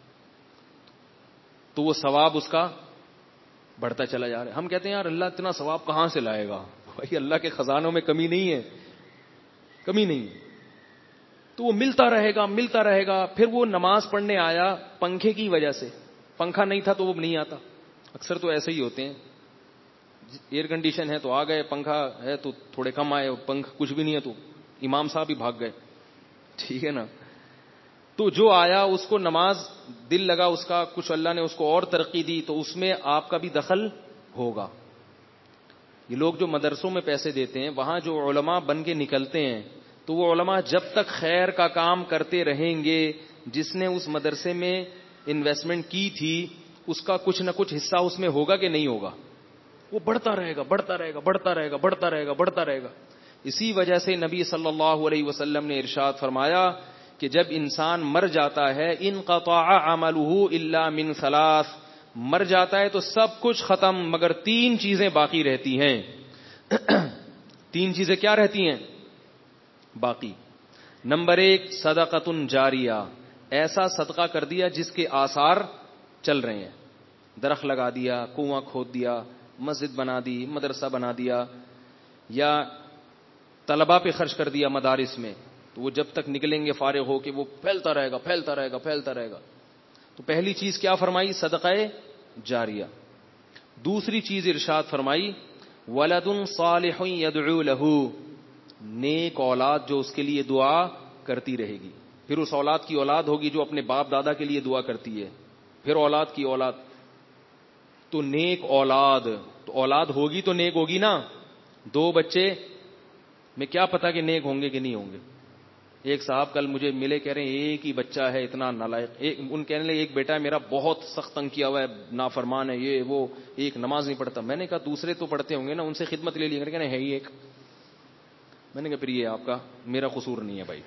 تو وہ ثواب اس کا بڑھتا چلا جا رہا ہے. ہم کہتے ہیں یار اللہ اتنا ثواب کہاں سے لائے گا, بھائی اللہ کے خزانوں میں کمی نہیں ہے, کمی نہیں ہے. تو وہ ملتا رہے گا ملتا رہے گا. پھر وہ نماز پڑھنے آیا پنکھے کی وجہ سے, پنکھا نہیں تھا تو وہ نہیں آتا. اکثر تو ایسے ہی ہوتے ہیں, ایئر کنڈیشن ہے تو آ گئے, پنکھا ہے تو تھوڑے کم آئے, پنکھ کچھ بھی نہیں ہے تو امام صاحب ہی بھاگ گئے, ٹھیک ہے نا. تو جو آیا اس کو نماز دل لگا اس کا, کچھ اللہ نے اس کو اور ترقی دی, تو اس میں آپ کا بھی دخل ہوگا. یہ لوگ جو مدرسوں میں پیسے دیتے ہیں, وہاں جو علماء بن کے نکلتے ہیں, تو وہ علماء جب تک خیر کا کام کرتے رہیں گے, جس نے اس مدرسے میں انویسٹمنٹ کی تھی اس کا کچھ نہ کچھ حصہ اس میں ہوگا کہ نہیں ہوگا, وہ بڑھتا رہے گا بڑھتا رہے گا بڑھتا رہے گا بڑھتا رہے گا بڑھتا رہے گا. اسی وجہ سے نبی صلی اللہ علیہ وسلم نے ارشاد فرمایا کہ جب انسان مر جاتا ہے, انقطع عملہ الا من ثلاث, مر جاتا ہے تو سب کچھ ختم مگر تین چیزیں باقی رہتی ہیں. تین چیزیں کیا رہتی ہیں باقی؟ نمبر ایک صدقۃ جاریہ, ایسا صدقہ کر دیا جس کے آثار چل رہے ہیں. درخت لگا دیا, کنواں کھود دیا, مسجد بنا دی, مدرسہ بنا دیا, یا طلبہ پہ خرچ کر دیا مدارس میں, تو وہ جب تک نکلیں گے فارغ ہو کے وہ پھیلتا رہے گا پھیلتا رہے گا پھیلتا رہے گا. تو پہلی چیز کیا فرمائی؟ صدقہ جاریہ. دوسری چیز ارشاد فرمائی ولد صالح يدعو له, نیک اولاد جو اس کے لیے دعا کرتی رہے گی. پھر اس اولاد کی اولاد ہوگی جو اپنے باپ دادا کے لیے دعا کرتی ہے, پھر اولاد کی اولاد. تو نیک اولاد, تو اولاد ہوگی تو نیک ہوگی نا. دو بچے میں کیا پتا کہ نیک ہوں گے کہ نہیں ہوں گے. ایک صاحب کل مجھے ملے, کہہ رہے ہیں ایک ہی بچہ ہے اتنا نالائق, ان کہنے لگے ایک بیٹا ہے میرا بہت سخت تنگ کیا ہوا ہے, نافرمان ہے, یہ وہ, ایک نماز نہیں پڑھتا. میں نے کہا دوسرے تو پڑھتے ہوں گے نا, ان سے خدمت لے لی. کہنے ہے ہی ایک. میں نے کہا پھر یہ آپ کا, میرا قصور نہیں ہے بھائی,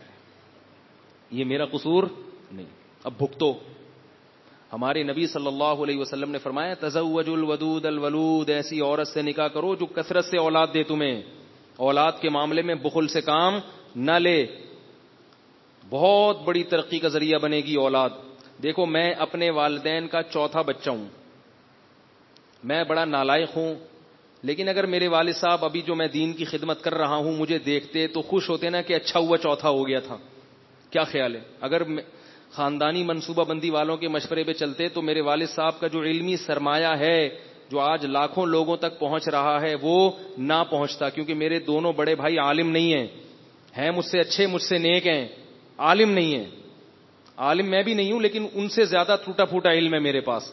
یہ میرا قصور نہیں, اب بھگتو. ہمارے نبی صلی اللہ علیہ وسلم نے فرمایا تزوج الودود الولود, ایسی عورت سے نکاح کرو جو کثرت سے اولاد دے تمہیں, اولاد کے معاملے میں بخل سے کام نہ لے. بہت بڑی ترقی کا ذریعہ بنے گی اولاد. دیکھو میں اپنے والدین کا چوتھا بچہ ہوں, میں بڑا نالائق ہوں, لیکن اگر میرے والد صاحب ابھی جو میں دین کی خدمت کر رہا ہوں مجھے دیکھتے تو خوش ہوتے نا کہ اچھا ہوا چوتھا ہو گیا تھا. کیا خیال ہے؟ اگر خاندانی منصوبہ بندی والوں کے مشورے پہ چلتے تو میرے والد صاحب کا جو علمی سرمایہ ہے جو آج لاکھوں لوگوں تک پہنچ رہا ہے وہ نہ پہنچتا, کیونکہ میرے دونوں بڑے بھائی عالم نہیں ہیں, ہیں مجھ سے اچھے, مجھ سے نیک ہیں, عالم نہیں ہیں. عالم میں بھی نہیں ہوں لیکن ان سے زیادہ ٹوٹا پھوٹا علم ہے میرے پاس.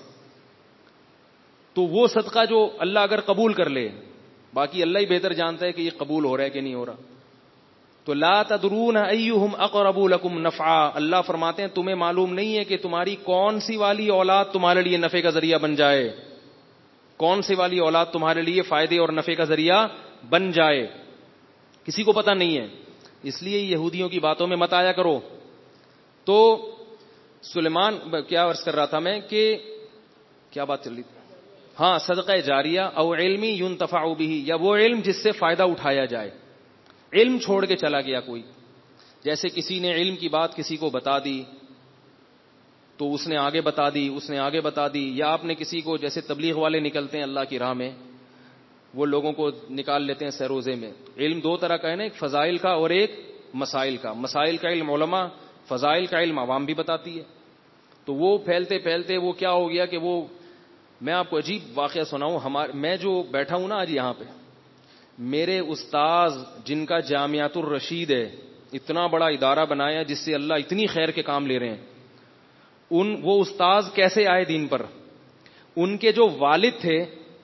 تو وہ صدقہ جو اللہ اگر قبول کر لے, باقی اللہ ہی بہتر جانتا ہے کہ یہ قبول ہو رہا ہے کہ نہیں ہو رہا. تو لا تدرون ایہم اقرب لکم نفعا, اللہ فرماتے ہیں تمہیں معلوم نہیں ہے کہ تمہاری کون سی والی اولاد تمہارے لیے نفع کا ذریعہ بن جائے, کون سی والی اولاد تمہارے لیے فائدے اور نفع کا ذریعہ بن جائے, کسی کو پتہ نہیں ہے. اس لیے یہودیوں کی باتوں میں مت آیا کرو. تو سلیمان کیا عرض کر رہا تھا میں کہ کیا بات چل رہی تھی, ہاں صدقہ جاریہ او علمی ينتفع به, یا وہ علم جس سے فائدہ اٹھایا جائے. علم چھوڑ کے چلا گیا کوئی, جیسے کسی نے علم کی بات کسی کو بتا دی تو اس نے آگے بتا دی, اس نے آگے بتا دی, یا آپ نے کسی کو, جیسے تبلیغ والے نکلتے ہیں اللہ کی راہ میں, وہ لوگوں کو نکال لیتے ہیں سروزے میں. علم دو طرح کا ہے نا, ایک فضائل کا اور ایک مسائل کا. مسائل کا علم علماء, فضائل کا علم عوام بھی بتاتی ہے. تو وہ پھیلتے پھیلتے وہ کیا ہو گیا کہ وہ, میں آپ کو عجیب واقعہ سناؤں. ہمارے میں جو بیٹھا ہوں نا آج یہاں پہ, میرے استاذ جن کا جامعۃ الرشید ہے, اتنا بڑا ادارہ بنایا جس سے اللہ اتنی خیر کے کام لے رہے ہیں, ان وہ استاذ کیسے آئے دین پر؟ ان کے جو والد تھے,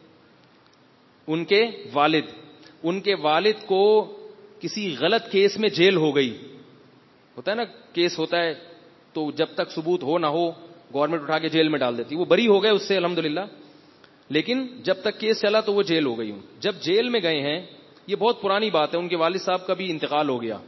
ان کے والد ان کے والد کو کسی غلط کیس میں جیل ہو گئی. ہوتا ہے نا کیس ہوتا ہے تو جب تک ثبوت ہو نہ ہو گورنمنٹ اٹھا کے جیل میں ڈال دیتی. وہ بری ہو گئے اس سے الحمدللہ, لیکن جب تک کیس چلا تو وہ جیل ہو گئی. جب جیل میں گئے ہیں, یہ بہت پرانی بات ہے, ان کے والد صاحب کا بھی انتقال ہو گیا,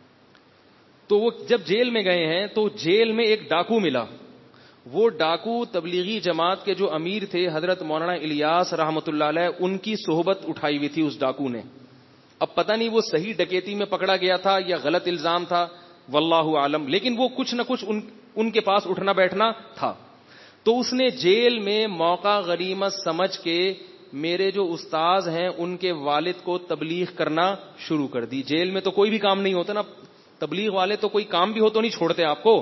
تو وہ جب جیل میں گئے ہیں تو جیل میں ایک ڈاکو ملا. وہ ڈاکو تبلیغی جماعت کے جو امیر تھے حضرت مولانا الیاس رحمۃ اللہ علیہ, ان کی صحبت اٹھائی ہوئی تھی اس ڈاکو نے. اب پتہ نہیں وہ صحیح ڈکیتی میں پکڑا گیا تھا یا غلط الزام تھا, واللہ عالم, لیکن وہ کچھ نہ کچھ ان, ان کے پاس اٹھنا بیٹھنا تھا. تو اس نے جیل میں موقع غنیمت سمجھ کے میرے جو استاذ ہیں ان کے والد کو تبلیغ کرنا شروع کر دی. جیل میں تو کوئی بھی کام نہیں ہوتا نا, تبلیغ والے تو کوئی کام بھی ہو تو نہیں چھوڑتے آپ کو,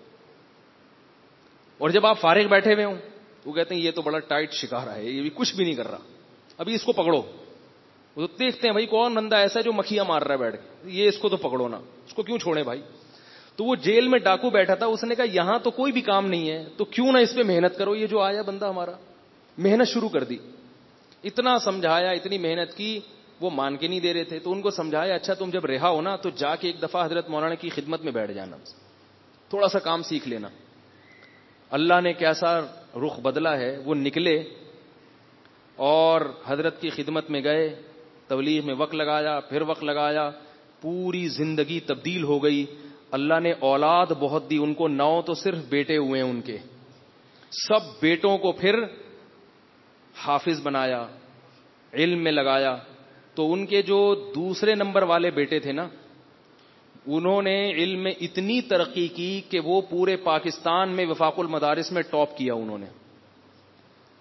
اور جب آپ فارغ بیٹھے ہوئے ہوں وہ کہتے ہیں یہ تو بڑا ٹائٹ شکارا ہے, یہ بھی کچھ بھی نہیں کر رہا, ابھی اس کو پکڑو. وہ تو دیکھتے ہیں بھائی کون بندہ ایسا ہے جو مکھیاں مار رہا ہے بیٹھ کے, یہ اس کو تو پکڑو نا, اس کو کیوں چھوڑے بھائی. تو وہ جیل میں ڈاکو بیٹھا تھا, اس نے کہا یہاں تو کوئی بھی کام نہیں ہے تو کیوں نہ اس پہ محنت کرو. یہ جو آیا بندہ ہمارا, محنت شروع کر دی. اتنا سمجھایا, اتنی محنت کی, وہ مان کے نہیں دے رہے تھے. تو ان کو سمجھایا اچھا تم جب رہا ہو نا تو جا کے ایک دفعہ حضرت مولانا کی خدمت میں بیٹھ جانا, تھوڑا سا کام سیکھ لینا. اللہ نے کیسا رخ بدلا ہے. وہ نکلے اور حضرت کی خدمت میں گئے, تبلیغ میں وقت لگایا, پھر وقت لگایا, پوری زندگی تبدیل ہو گئی. اللہ نے اولاد بہت دی ان کو, نو تو صرف بیٹے ہوئے ہیں ان کے, سب بیٹوں کو پھر حافظ بنایا, علم میں لگایا. تو ان کے جو دوسرے نمبر والے بیٹے تھے نا, انہوں نے علم میں اتنی ترقی کی کہ وہ پورے پاکستان میں وفاق المدارس میں ٹاپ کیا انہوں نے.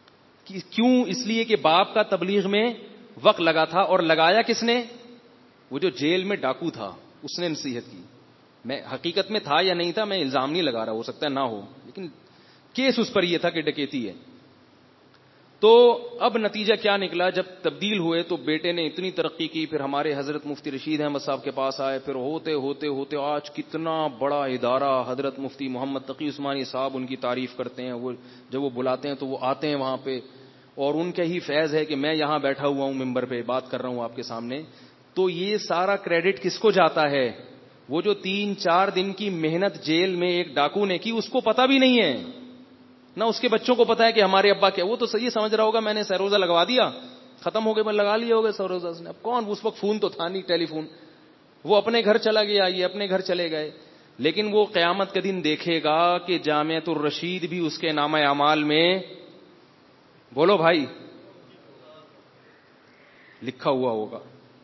کیوں؟ اس لیے کہ باپ کا تبلیغ میں وقت لگا تھا، اور لگایا کس نے؟ وہ جو جیل میں ڈاکو تھا اس نے نصیحت کی. میں حقیقت میں تھا یا نہیں تھا میں الزام نہیں لگا رہا، ہو سکتا ہے نہ ہو، لیکن کیس اس پر یہ تھا کہ ڈکیتی ہے. تو اب نتیجہ کیا نکلا؟ جب تبدیل ہوئے تو بیٹے نے اتنی ترقی کی، پھر ہمارے حضرت مفتی رشید احمد صاحب کے پاس آئے، پھر ہوتے ہوتے ہوتے آج کتنا بڑا ادارہ، حضرت مفتی محمد تقی عثمانی صاحب ان کی تعریف کرتے ہیں، وہ جب وہ بلاتے ہیں تو وہ آتے ہیں وہاں پہ، اور ان کا ہی فیض ہے کہ میں یہاں بیٹھا ہوا ہوں ممبر پہ بات کر رہا ہوں آپ کے سامنے. تو یہ سارا کریڈٹ کس کو جاتا ہے؟ وہ جو تین چار دن کی محنت جیل میں ایک ڈاکو نے کی، اس کو پتا بھی نہیں ہے، نہ اس کے بچوں کو پتا ہے کہ ہمارے ابا کیا. وہ تو صحیح سمجھ رہا ہوگا میں نے سروزہ لگوا دیا، ختم ہو گئے، میں لگا لیا ہوگا سروزہ. اس نے اب کون، اس وقت فون تو تھا نہیں، ٹیلی فون. وہ اپنے گھر چلا گیا، یہ اپنے گھر چلے گئے. لیکن وہ قیامت کے دن دیکھے گا کہ جامعۃ الرشید بھی اس کے نامہ اعمال میں، بولو بھائی، لکھا ہوا ہوگا.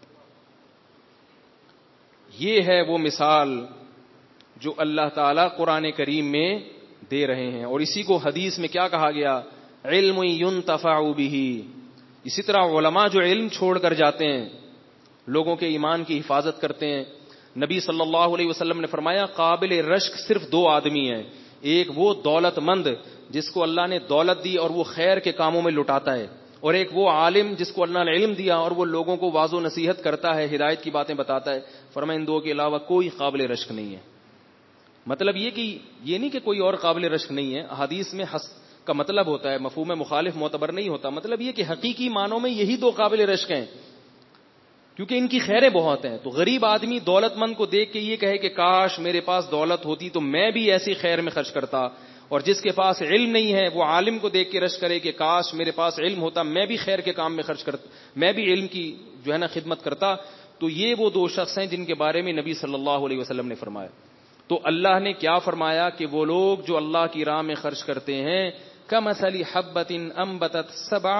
یہ ہے وہ مثال جو اللہ تعالی قرآن کریم میں دے رہے ہیں. اور اسی کو حدیث میں کیا کہا گیا؟ علم ينتفع به. اسی طرح علماء جو علم چھوڑ کر جاتے ہیں، لوگوں کے ایمان کی حفاظت کرتے ہیں. نبی صلی اللہ علیہ وسلم نے فرمایا قابل رشک صرف دو آدمی ہیں، ایک وہ دولت مند جس کو اللہ نے دولت دی اور وہ خیر کے کاموں میں لٹاتا ہے، اور ایک وہ عالم جس کو اللہ نے علم دیا اور وہ لوگوں کو واضح و نصیحت کرتا ہے، ہدایت کی باتیں بتاتا ہے. فرمایا ان دو کے علاوہ کوئی قابل رشک نہیں ہے. مطلب یہ کہ یہ نہیں کہ کوئی اور قابل رشک نہیں ہے. حدیث میں حس کا مطلب ہوتا ہے، مفہوم مخالف معتبر نہیں ہوتا. مطلب یہ کہ حقیقی معنوں میں یہی دو قابل رشک ہیں، کیونکہ ان کی خیریں بہت ہیں. تو غریب آدمی دولت مند کو دیکھ کے یہ کہے کہ کاش میرے پاس دولت ہوتی تو میں بھی ایسی خیر میں خرچ کرتا، اور جس کے پاس علم نہیں ہے وہ عالم کو دیکھ کے رشک کرے کہ کاش میرے پاس علم ہوتا میں بھی خیر کے کام میں خرچ کرتا، میں بھی علم کی جو ہے نا خدمت کرتا. تو یہ وہ دو شخص ہیں جن کے بارے میں نبی صلی اللہ علیہ وسلم نے فرمایا. تو اللہ نے کیا فرمایا کہ وہ لوگ جو اللہ کی راہ میں خرچ کرتے ہیں، کمثل حبۃ انبتت سبع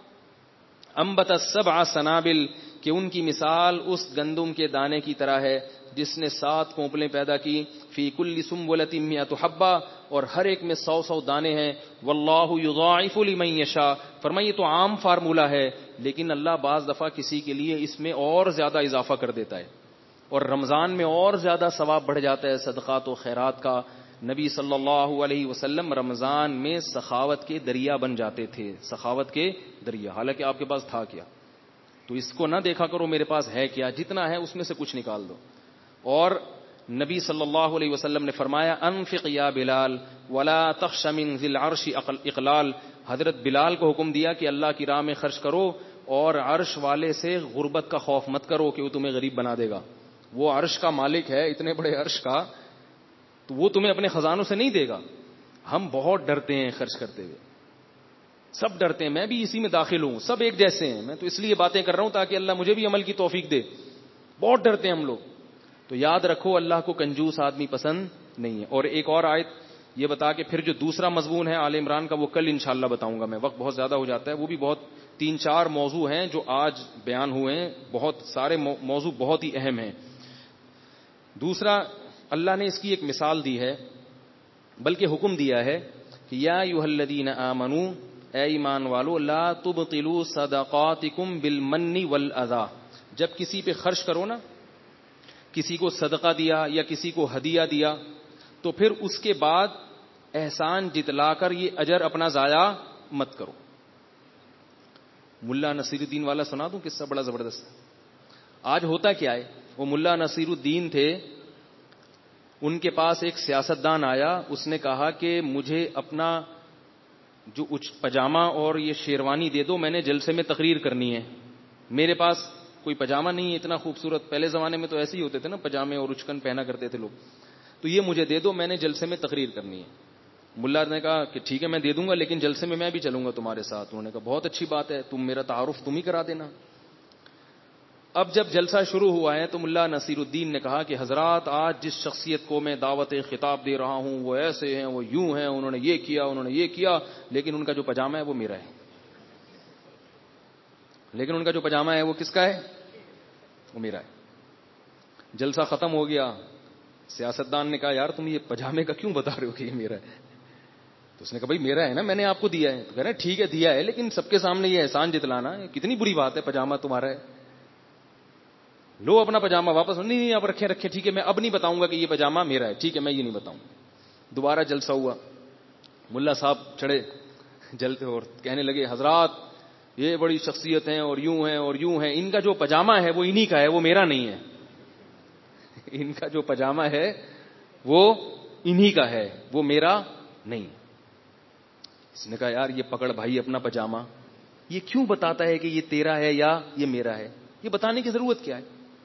انبتت سبع سنابل، کہ ان کی مثال اس گندم کے دانے کی طرح ہے جس نے سات کونپلیں پیدا کی، فی کل سنبلۃ مئۃ حبہ، اور ہر ایک میں سو سو دانے ہیں. واللہ یضاعف لمن یشاء. فرمائے یہ تو عام فارمولہ ہے، لیکن اللہ بعض دفعہ کسی کے لیے اس میں اور زیادہ اضافہ کر دیتا ہے، اور رمضان میں اور زیادہ ثواب بڑھ جاتا ہے صدقات و خیرات کا. نبی صلی اللہ علیہ وسلم رمضان میں سخاوت کے دریا بن جاتے تھے، سخاوت کے دریا، حالانکہ آپ کے پاس تھا کیا. تو اس کو نہ دیکھا کرو میرے پاس ہے کیا، جتنا ہے اس میں سے کچھ نکال دو. اور نبی صلی اللہ علیہ وسلم نے فرمایا انفق یا بلال ولا تخش من ذی العرش اقلال. حضرت بلال کو حکم دیا کہ اللہ کی راہ میں خرچ کرو، اور عرش والے سے غربت کا خوف مت کرو کہ وہ تمہیں غریب بنا دے گا. وہ عرش کا مالک ہے، اتنے بڑے عرش کا، تو وہ تمہیں اپنے خزانوں سے نہیں دے گا. ہم بہت ڈرتے ہیں خرچ کرتے ہوئے، سب ڈرتے ہیں، میں بھی اسی میں داخل ہوں، سب ایک جیسے ہیں. میں تو اس لیے باتیں کر رہا ہوں تاکہ اللہ مجھے بھی عمل کی توفیق دے. بہت ڈرتے ہیں ہم لوگ. تو یاد رکھو اللہ کو کنجوس آدمی پسند نہیں ہے. اور ایک اور آیت یہ بتا کے پھر جو دوسرا مضمون ہے آل عمران کا وہ کل انشاءاللہ بتاؤں گا میں، وقت بہت زیادہ ہو جاتا ہے. وہ بھی بہت تین چار موضوع ہیں جو آج بیان ہوئے ہیں، بہت سارے موضوع بہت ہی اہم ہیں. دوسرا اللہ نے اس کی ایک مثال دی ہے، بلکہ حکم دیا ہے کہ یا ایھا الذین آمنو، اے ایمان والو، لا تبطلوا صدقاتکم بالمن والاذی. جب کسی پہ خرچ کرو نا، کسی کو صدقہ دیا یا کسی کو ہدیہ دیا، تو پھر اس کے بعد احسان جتلا کر یہ اجر اپنا ضائع مت کرو. ملا نصیر الدین والا سنا دوں قصہ بڑا زبردست. آج ہوتا کیا ہے، وہ ملا نصیر الدین تھے، ان کے پاس ایک سیاستدان آیا، اس نے کہا کہ مجھے اپنا جو پجامہ اور یہ شیروانی دے دو، میں نے جلسے میں تقریر کرنی ہے. میرے پاس کوئی پجامہ نہیں ہے اتنا خوبصورت، پہلے زمانے میں تو ایسے ہی ہوتے تھے نا، پجامے اور اچکن پہنا کرتے تھے لوگ. تو یہ مجھے دے دو، میں نے جلسے میں تقریر کرنی ہے. ملا نے کہا کہ ٹھیک ہے میں دے دوں گا، لیکن جلسے میں میں بھی چلوں گا تمہارے ساتھ. انہوں نے کہا بہت اچھی بات ہے، تم میرا تعارف تم ہی کرا دینا. اب جب جلسہ شروع ہوا ہے تو ملا نصیر الدین نے کہا کہ حضرات، آج جس شخصیت کو میں دعوت خطاب دے رہا ہوں وہ ایسے ہیں، وہ یوں ہیں، انہوں نے یہ کیا، انہوں نے یہ کیا، لیکن ان کا جو پجامہ ہے وہ میرا ہے. لیکن ان کا جو پجامہ ہے وہ کس کا ہے؟ وہ میرا ہے. جلسہ ختم ہو گیا. سیاستدان نے کہا یار تم یہ پجامے کا کیوں بتا رہے ہو کہ یہ میرا ہے؟ تو اس نے کہا بھائی میرا ہے نا, میں نے آپ کو دیا ہے. تو کہہ رہے ہیں ٹھیک ہے دیا ہے, لیکن سب کے سامنے یہ احسان جتلانا کتنی بری بات ہے, پاجامہ تمہارا ہے, لو اپنا پاجامہ واپس. نہیں نہیں آپ رکھے رکھے, ٹھیک ہے میں اب نہیں بتاؤں گا کہ یہ پاجامہ میرا ہے, ٹھیک ہے میں یہ نہیں بتاؤں. دوبارہ جلسہ ہوا, ملا صاحب چڑھے جلتے اور کہنے لگے حضرات یہ بڑی شخصیت ہیں اور یوں ہیں اور یوں ہیں, ان کا جو پاجامہ ہے وہ انہی کا ہے, وہ میرا نہیں ہے. ان کا جو پاجامہ ہے وہ انہی کا ہے, وہ میرا نہیں. اس نے کہا یار یہ پکڑ بھائی اپنا پاجامہ, یہ کیوں بتاتا ہے کہ یہ تیرا ہے یا یہ میرا ہے, یہ بتانے کی ضرورت کیا ہے؟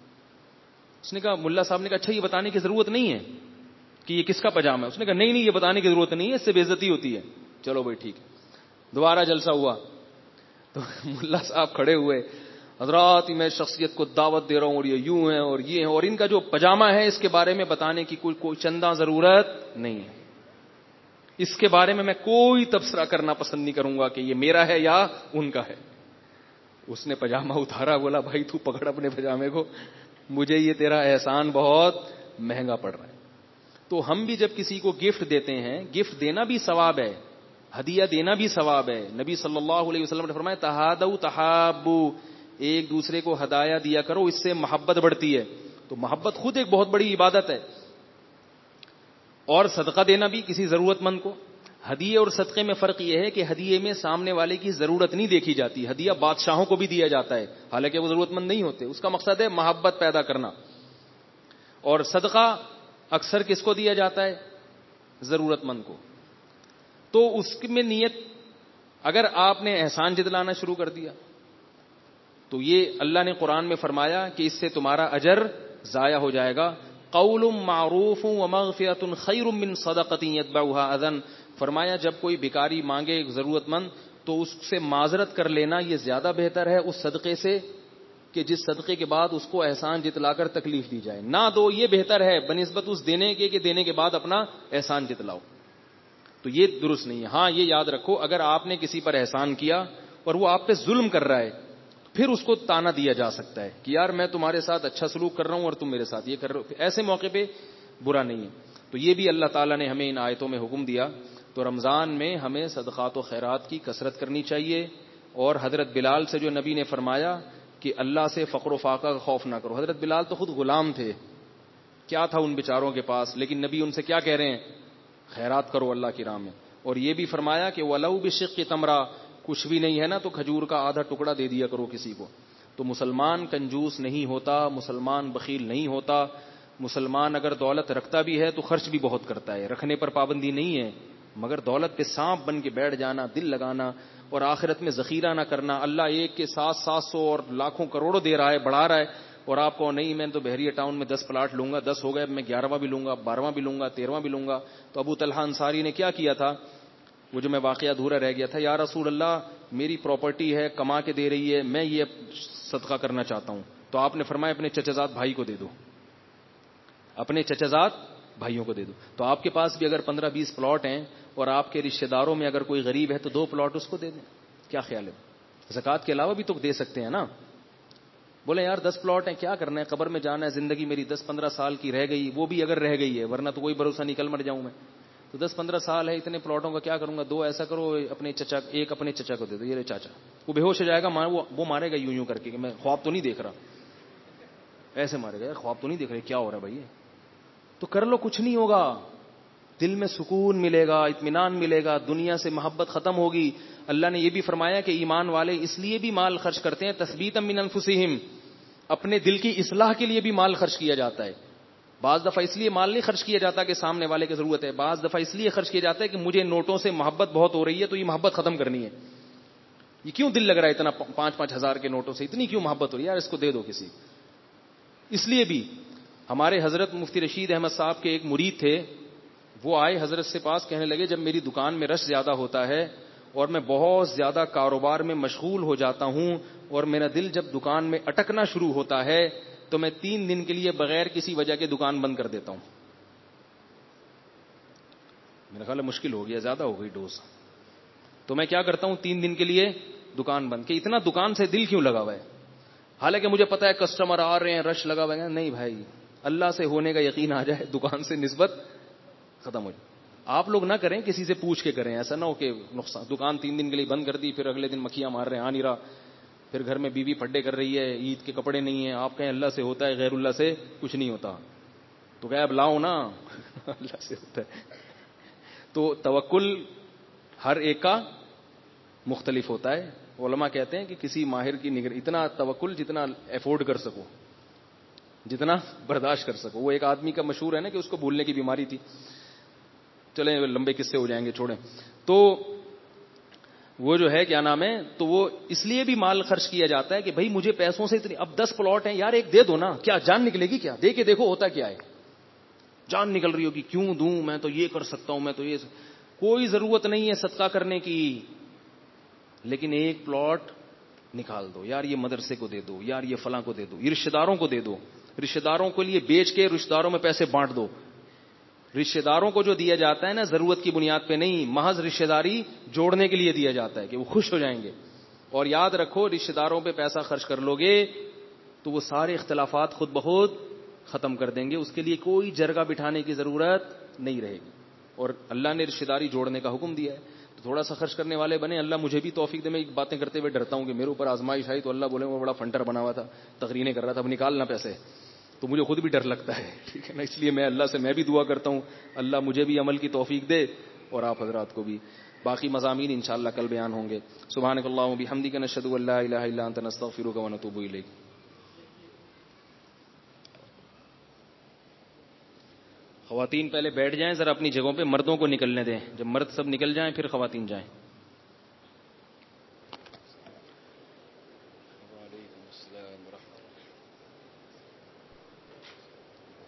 اس نے کہا, ملا صاحب نے کہا اچھا یہ بتانے کی ضرورت نہیں ہے کہ یہ کس کا پاجامہ ہے؟ اس نے کہا نہیں نہیں یہ بتانے کی ضرورت نہیں ہے, اس سے بے عزتی ہوتی ہے. چلو بھائی ٹھیک ہے. دوبارہ جلسہ ہوا تو ملا صاحب کھڑے ہوئے, حضرات میں شخصیت کو دعوت دے رہا ہوں اور یہ یوں ہیں اور یہ ہیں, اور ان کا جو پاجامہ ہے اس کے بارے میں بتانے کی کوئی کوئی چندہ ضرورت نہیں ہے, اس کے بارے میں میں کوئی تبصرہ کرنا پسند نہیں کروں گا کہ یہ میرا ہے یا ان کا ہے. اس نے پاجامہ اتارا, بولا بھائی تو پکڑ اپنے پاجامے کو, مجھے یہ تیرا احسان بہت مہنگا پڑ رہا ہے. تو ہم بھی جب کسی کو گفٹ دیتے ہیں, گفٹ دینا بھی ثواب ہے, ہدیہ دینا بھی ثواب ہے. نبی صلی اللہ علیہ وسلم نے فرمایا تہادوا تحابوا, ایک دوسرے کو ہدایہ دیا کرو, اس سے محبت بڑھتی ہے. تو محبت خود ایک بہت بڑی عبادت ہے. اور صدقہ دینا بھی کسی ضرورت مند کو. ہدیے اور صدقے میں فرق یہ ہے کہ ہدیے میں سامنے والے کی ضرورت نہیں دیکھی جاتی, ہدیہ بادشاہوں کو بھی دیا جاتا ہے حالانکہ وہ ضرورت مند نہیں ہوتے, اس کا مقصد ہے محبت پیدا کرنا. اور صدقہ اکثر کس کو دیا جاتا ہے؟ ضرورت مند کو. تو اس میں نیت, اگر آپ نے احسان جتلانا شروع کر دیا تو یہ اللہ نے قرآن میں فرمایا کہ اس سے تمہارا اجر ضائع ہو جائے گا. قول معروف ومغفرۃ خیر من صدقۃ یتبعها اذى, فرمایا جب کوئی بھکاری مانگے ضرورت مند تو اس سے معذرت کر لینا یہ زیادہ بہتر ہے اس صدقے سے کہ جس صدقے کے بعد اس کو احسان جتلا کر تکلیف دی جائے. نہ دو یہ بہتر ہے بنسبت اس دینے کے کہ دینے کے بعد اپنا احسان جتلاؤ. تو یہ درست نہیں ہے. ہاں یہ یاد رکھو, اگر آپ نے کسی پر احسان کیا اور وہ آپ پہ ظلم کر رہا ہے پھر اس کو تانا دیا جا سکتا ہے کہ یار میں تمہارے ساتھ اچھا سلوک کر رہا ہوں اور تم میرے ساتھ یہ کر رہے ہو, ایسے موقع پہ برا نہیں ہے. تو یہ بھی اللہ تعالیٰ نے ہمیں ان آیتوں میں حکم دیا. تو رمضان میں ہمیں صدقات و خیرات کی کثرت کرنی چاہیے. اور حضرت بلال سے جو نبی نے فرمایا کہ اللہ سے فقر و فاقہ کا خوف نہ کرو, حضرت بلال تو خود غلام تھے, کیا تھا ان بیچاروں کے پاس, لیکن نبی ان سے کیا کہہ رہے ہیں, خیرات کرو اللہ کی راہ میں. اور یہ بھی فرمایا کہ وَلَوْ بِشِقِّ تَمْرَةٍ, کچھ بھی نہیں ہے نا تو کھجور کا آدھا ٹکڑا دے دیا کرو کسی کو. تو مسلمان کنجوس نہیں ہوتا, مسلمان بخیل نہیں ہوتا. مسلمان اگر دولت رکھتا بھی ہے تو خرچ بھی بہت کرتا ہے, رکھنے پر پابندی نہیں ہے, مگر دولت پہ سانپ بن کے بیٹھ جانا, دل لگانا اور آخرت میں ذخیرہ نہ کرنا. اللہ ایک کے سات سات سو اور لاکھوں کروڑوں دے رہا ہے, بڑھا رہا ہے, اور آپ کو نہیں میں تو بحریہ ٹاؤن میں دس پلاٹ لوں گا, دس ہو گئے میں گیارہواں بھی لوں گا, بارہواں بھی لوں گا, تیرہواں بھی لوں گا. تو ابو طلحہ انصاری نے کیا کیا تھا, وہ جو میں واقعہ ادھورا رہ گیا تھا, یا رسول اللہ میری پراپرٹی ہے کما کے دے رہی ہے, میں یہ صدقہ کرنا چاہتا ہوں. تو آپ نے فرمایا اپنے چچا بھائی کو دے دو, اپنے چچا بھائیوں کو دے دو. تو آپ کے پاس بھی اگر پندرہ بیس پلاٹ ہیں اور آپ کے رشتہ داروں میں اگر کوئی غریب ہے تو دو پلاٹ اس کو دے دیں. کیا خیال ہے؟ زکوٰۃ کے علاوہ بھی تو دے سکتے ہیں نا. بولے یار دس پلاٹ ہیں کیا کرنا ہے, قبر میں جانا ہے, زندگی میری دس پندرہ سال کی رہ گئی, وہ بھی اگر رہ گئی ہے ورنہ تو کوئی بھروسہ نکل مر جاؤں میں, تو دس پندرہ سال ہے, اتنے پلاٹوں کا کیا کروں گا, دو ایسا کرو اپنے چچا, ایک اپنے چچا کو دے دو, یہ رہے چاچا, وہ بے ہوش ہو جائے گا, وہ مارے گا یوں یوں کر کے کہ میں خواب تو نہیں دیکھ رہا, ایسے مارے گا, خواب تو نہیں دیکھ رہے کیا ہو رہا ہے بھائی, تو کر لو کچھ نہیں ہوگا, دل میں سکون ملے گا, اطمینان ملے گا, دنیا سے محبت ختم ہوگی. اللہ نے یہ بھی فرمایا کہ ایمان والے اس لیے بھی مال خرچ کرتے ہیں, تثبیتا من انفسہم, اپنے دل کی اصلاح کے لیے بھی مال خرچ کیا جاتا ہے. بعض دفعہ اس لیے مال نہیں خرچ کیا جاتا کہ سامنے والے کی ضرورت ہے, بعض دفعہ اس لیے خرچ کیا جاتا ہے کہ مجھے نوٹوں سے محبت بہت ہو رہی ہے تو یہ محبت ختم کرنی ہے. یہ کیوں دل لگ رہا ہے اتنا, پانچ پانچ ہزار کے نوٹوں سے اتنی کیوں محبت ہو رہی ہے, یار اس کو دے دو کسی. اس لیے بھی ہمارے حضرت مفتی رشید احمد صاحب کے ایک مرید تھے, وہ آئے حضرت سے پاس, کہنے لگے جب میری دکان میں رش زیادہ ہوتا ہے اور میں بہت زیادہ کاروبار میں مشغول ہو جاتا ہوں اور میرا دل جب دکان میں اٹکنا شروع ہوتا ہے تو میں تین دن کے لیے بغیر کسی وجہ کے دکان بند کر دیتا ہوں. میرا خیال ہے مشکل ہو گیا, زیادہ ہو گئی ڈوز. تو میں کیا کرتا ہوں, تین دن کے لیے دکان بند. کہ اتنا دکان سے دل کیوں لگا ہوا ہے, حالانکہ مجھے پتا ہے کسٹمر آ رہے ہیں, رش لگا ہوا ہے. نہیں بھائی, اللہ سے ہونے کا یقین آ جائے, دکان سے نسبت ختم ہو جائے. آپ لوگ نہ کریں, کسی سے پوچھ کے کریں. ایسا نہ ہو کہ نقصان, دکان تین دن کے لیے بند کر دی, پھر اگلے دن مکھیاں مار رہے ہیں, آ نہیں رہا, پھر گھر میں بیوی پھڈے کر رہی ہے, عید کے کپڑے نہیں ہیں, آپ کہیں اللہ سے ہوتا ہے, غیر اللہ سے کچھ نہیں ہوتا, تو کہ اب لاؤ نا, اللہ سے ہوتا ہے. تو توکل ہر ایک کا مختلف ہوتا ہے. علماء کہتے ہیں کہ کسی ماہر کی نگر اتنا توکل جتنا افورڈ کر سکو, جتنا برداشت کر سکو. وہ ایک آدمی کا مشہور ہے نا کہ اس کو بھولنے کی بیماری تھی, چلیں لمبے قصے ہو جائیں گے, چھوڑیں. تو وہ جو ہے کیا نام ہے, تو وہ اس لیے بھی مال خرچ کیا جاتا ہے کہ بھائی مجھے پیسوں سے اتنی, اب دس پلاٹ ہیں یار, ایک دے دو نا, کیا جان نکلے گی, کیا دے کے دیکھو ہوتا کیا ہے, جان نکل رہی ہوگی, کیوں دوں, میں تو یہ کر سکتا ہوں, میں تو یہ, کوئی ضرورت نہیں ہے صدقہ کرنے کی, لیکن ایک پلاٹ نکال دو یار, یہ مدرسے کو دے دو یار, یہ فلاں کو دے دو, یہ رشتہ داروں کو دے دو, رشتہ داروں کے لیے بیچ کے رشتہ داروں میں پیسے بانٹ دو. رشتہ داروں کو جو دیا جاتا ہے نا ضرورت کی بنیاد پہ نہیں, محض رشتہ داری جوڑنے کے لیے دیا جاتا ہے کہ وہ خوش ہو جائیں گے. اور یاد رکھو, رشتہ داروں پہ پیسہ خرچ کر لو گے تو وہ سارے اختلافات خود بخود ختم کر دیں گے, اس کے لیے کوئی جرگہ بٹھانے کی ضرورت نہیں رہے گی. اور اللہ نے رشتہ داری جوڑنے کا حکم دیا ہے, تو تھوڑا سا خرچ کرنے والے بنے. اللہ مجھے بھی توفیق دے. میں باتیں کرتے ہوئے ڈرتا ہوں کہ میرے اوپر آزمائش آئی تو اللہ بولے وہ بڑا فنٹر بنا ہوا تھا, تقریریں کر رہا تھا, اب نکالنا پیسے, تو مجھے خود بھی ڈر لگتا ہے, ٹھیک ہے نا. اس لیے میں اللہ سے میں بھی دعا کرتا ہوں اللہ مجھے بھی عمل کی توفیق دے اور آپ حضرات کو بھی. باقی مضامین انشاءاللہ کل بیان ہوں گے. سبحانک اللہم و بحمدک, نشہد ان لا الہ الا انت, نستغفرک و نتوب الیک. خواتین پہلے بیٹھ جائیں ذرا اپنی جگہوں پہ, مردوں کو نکلنے دیں, جب مرد سب نکل جائیں پھر خواتین جائیں.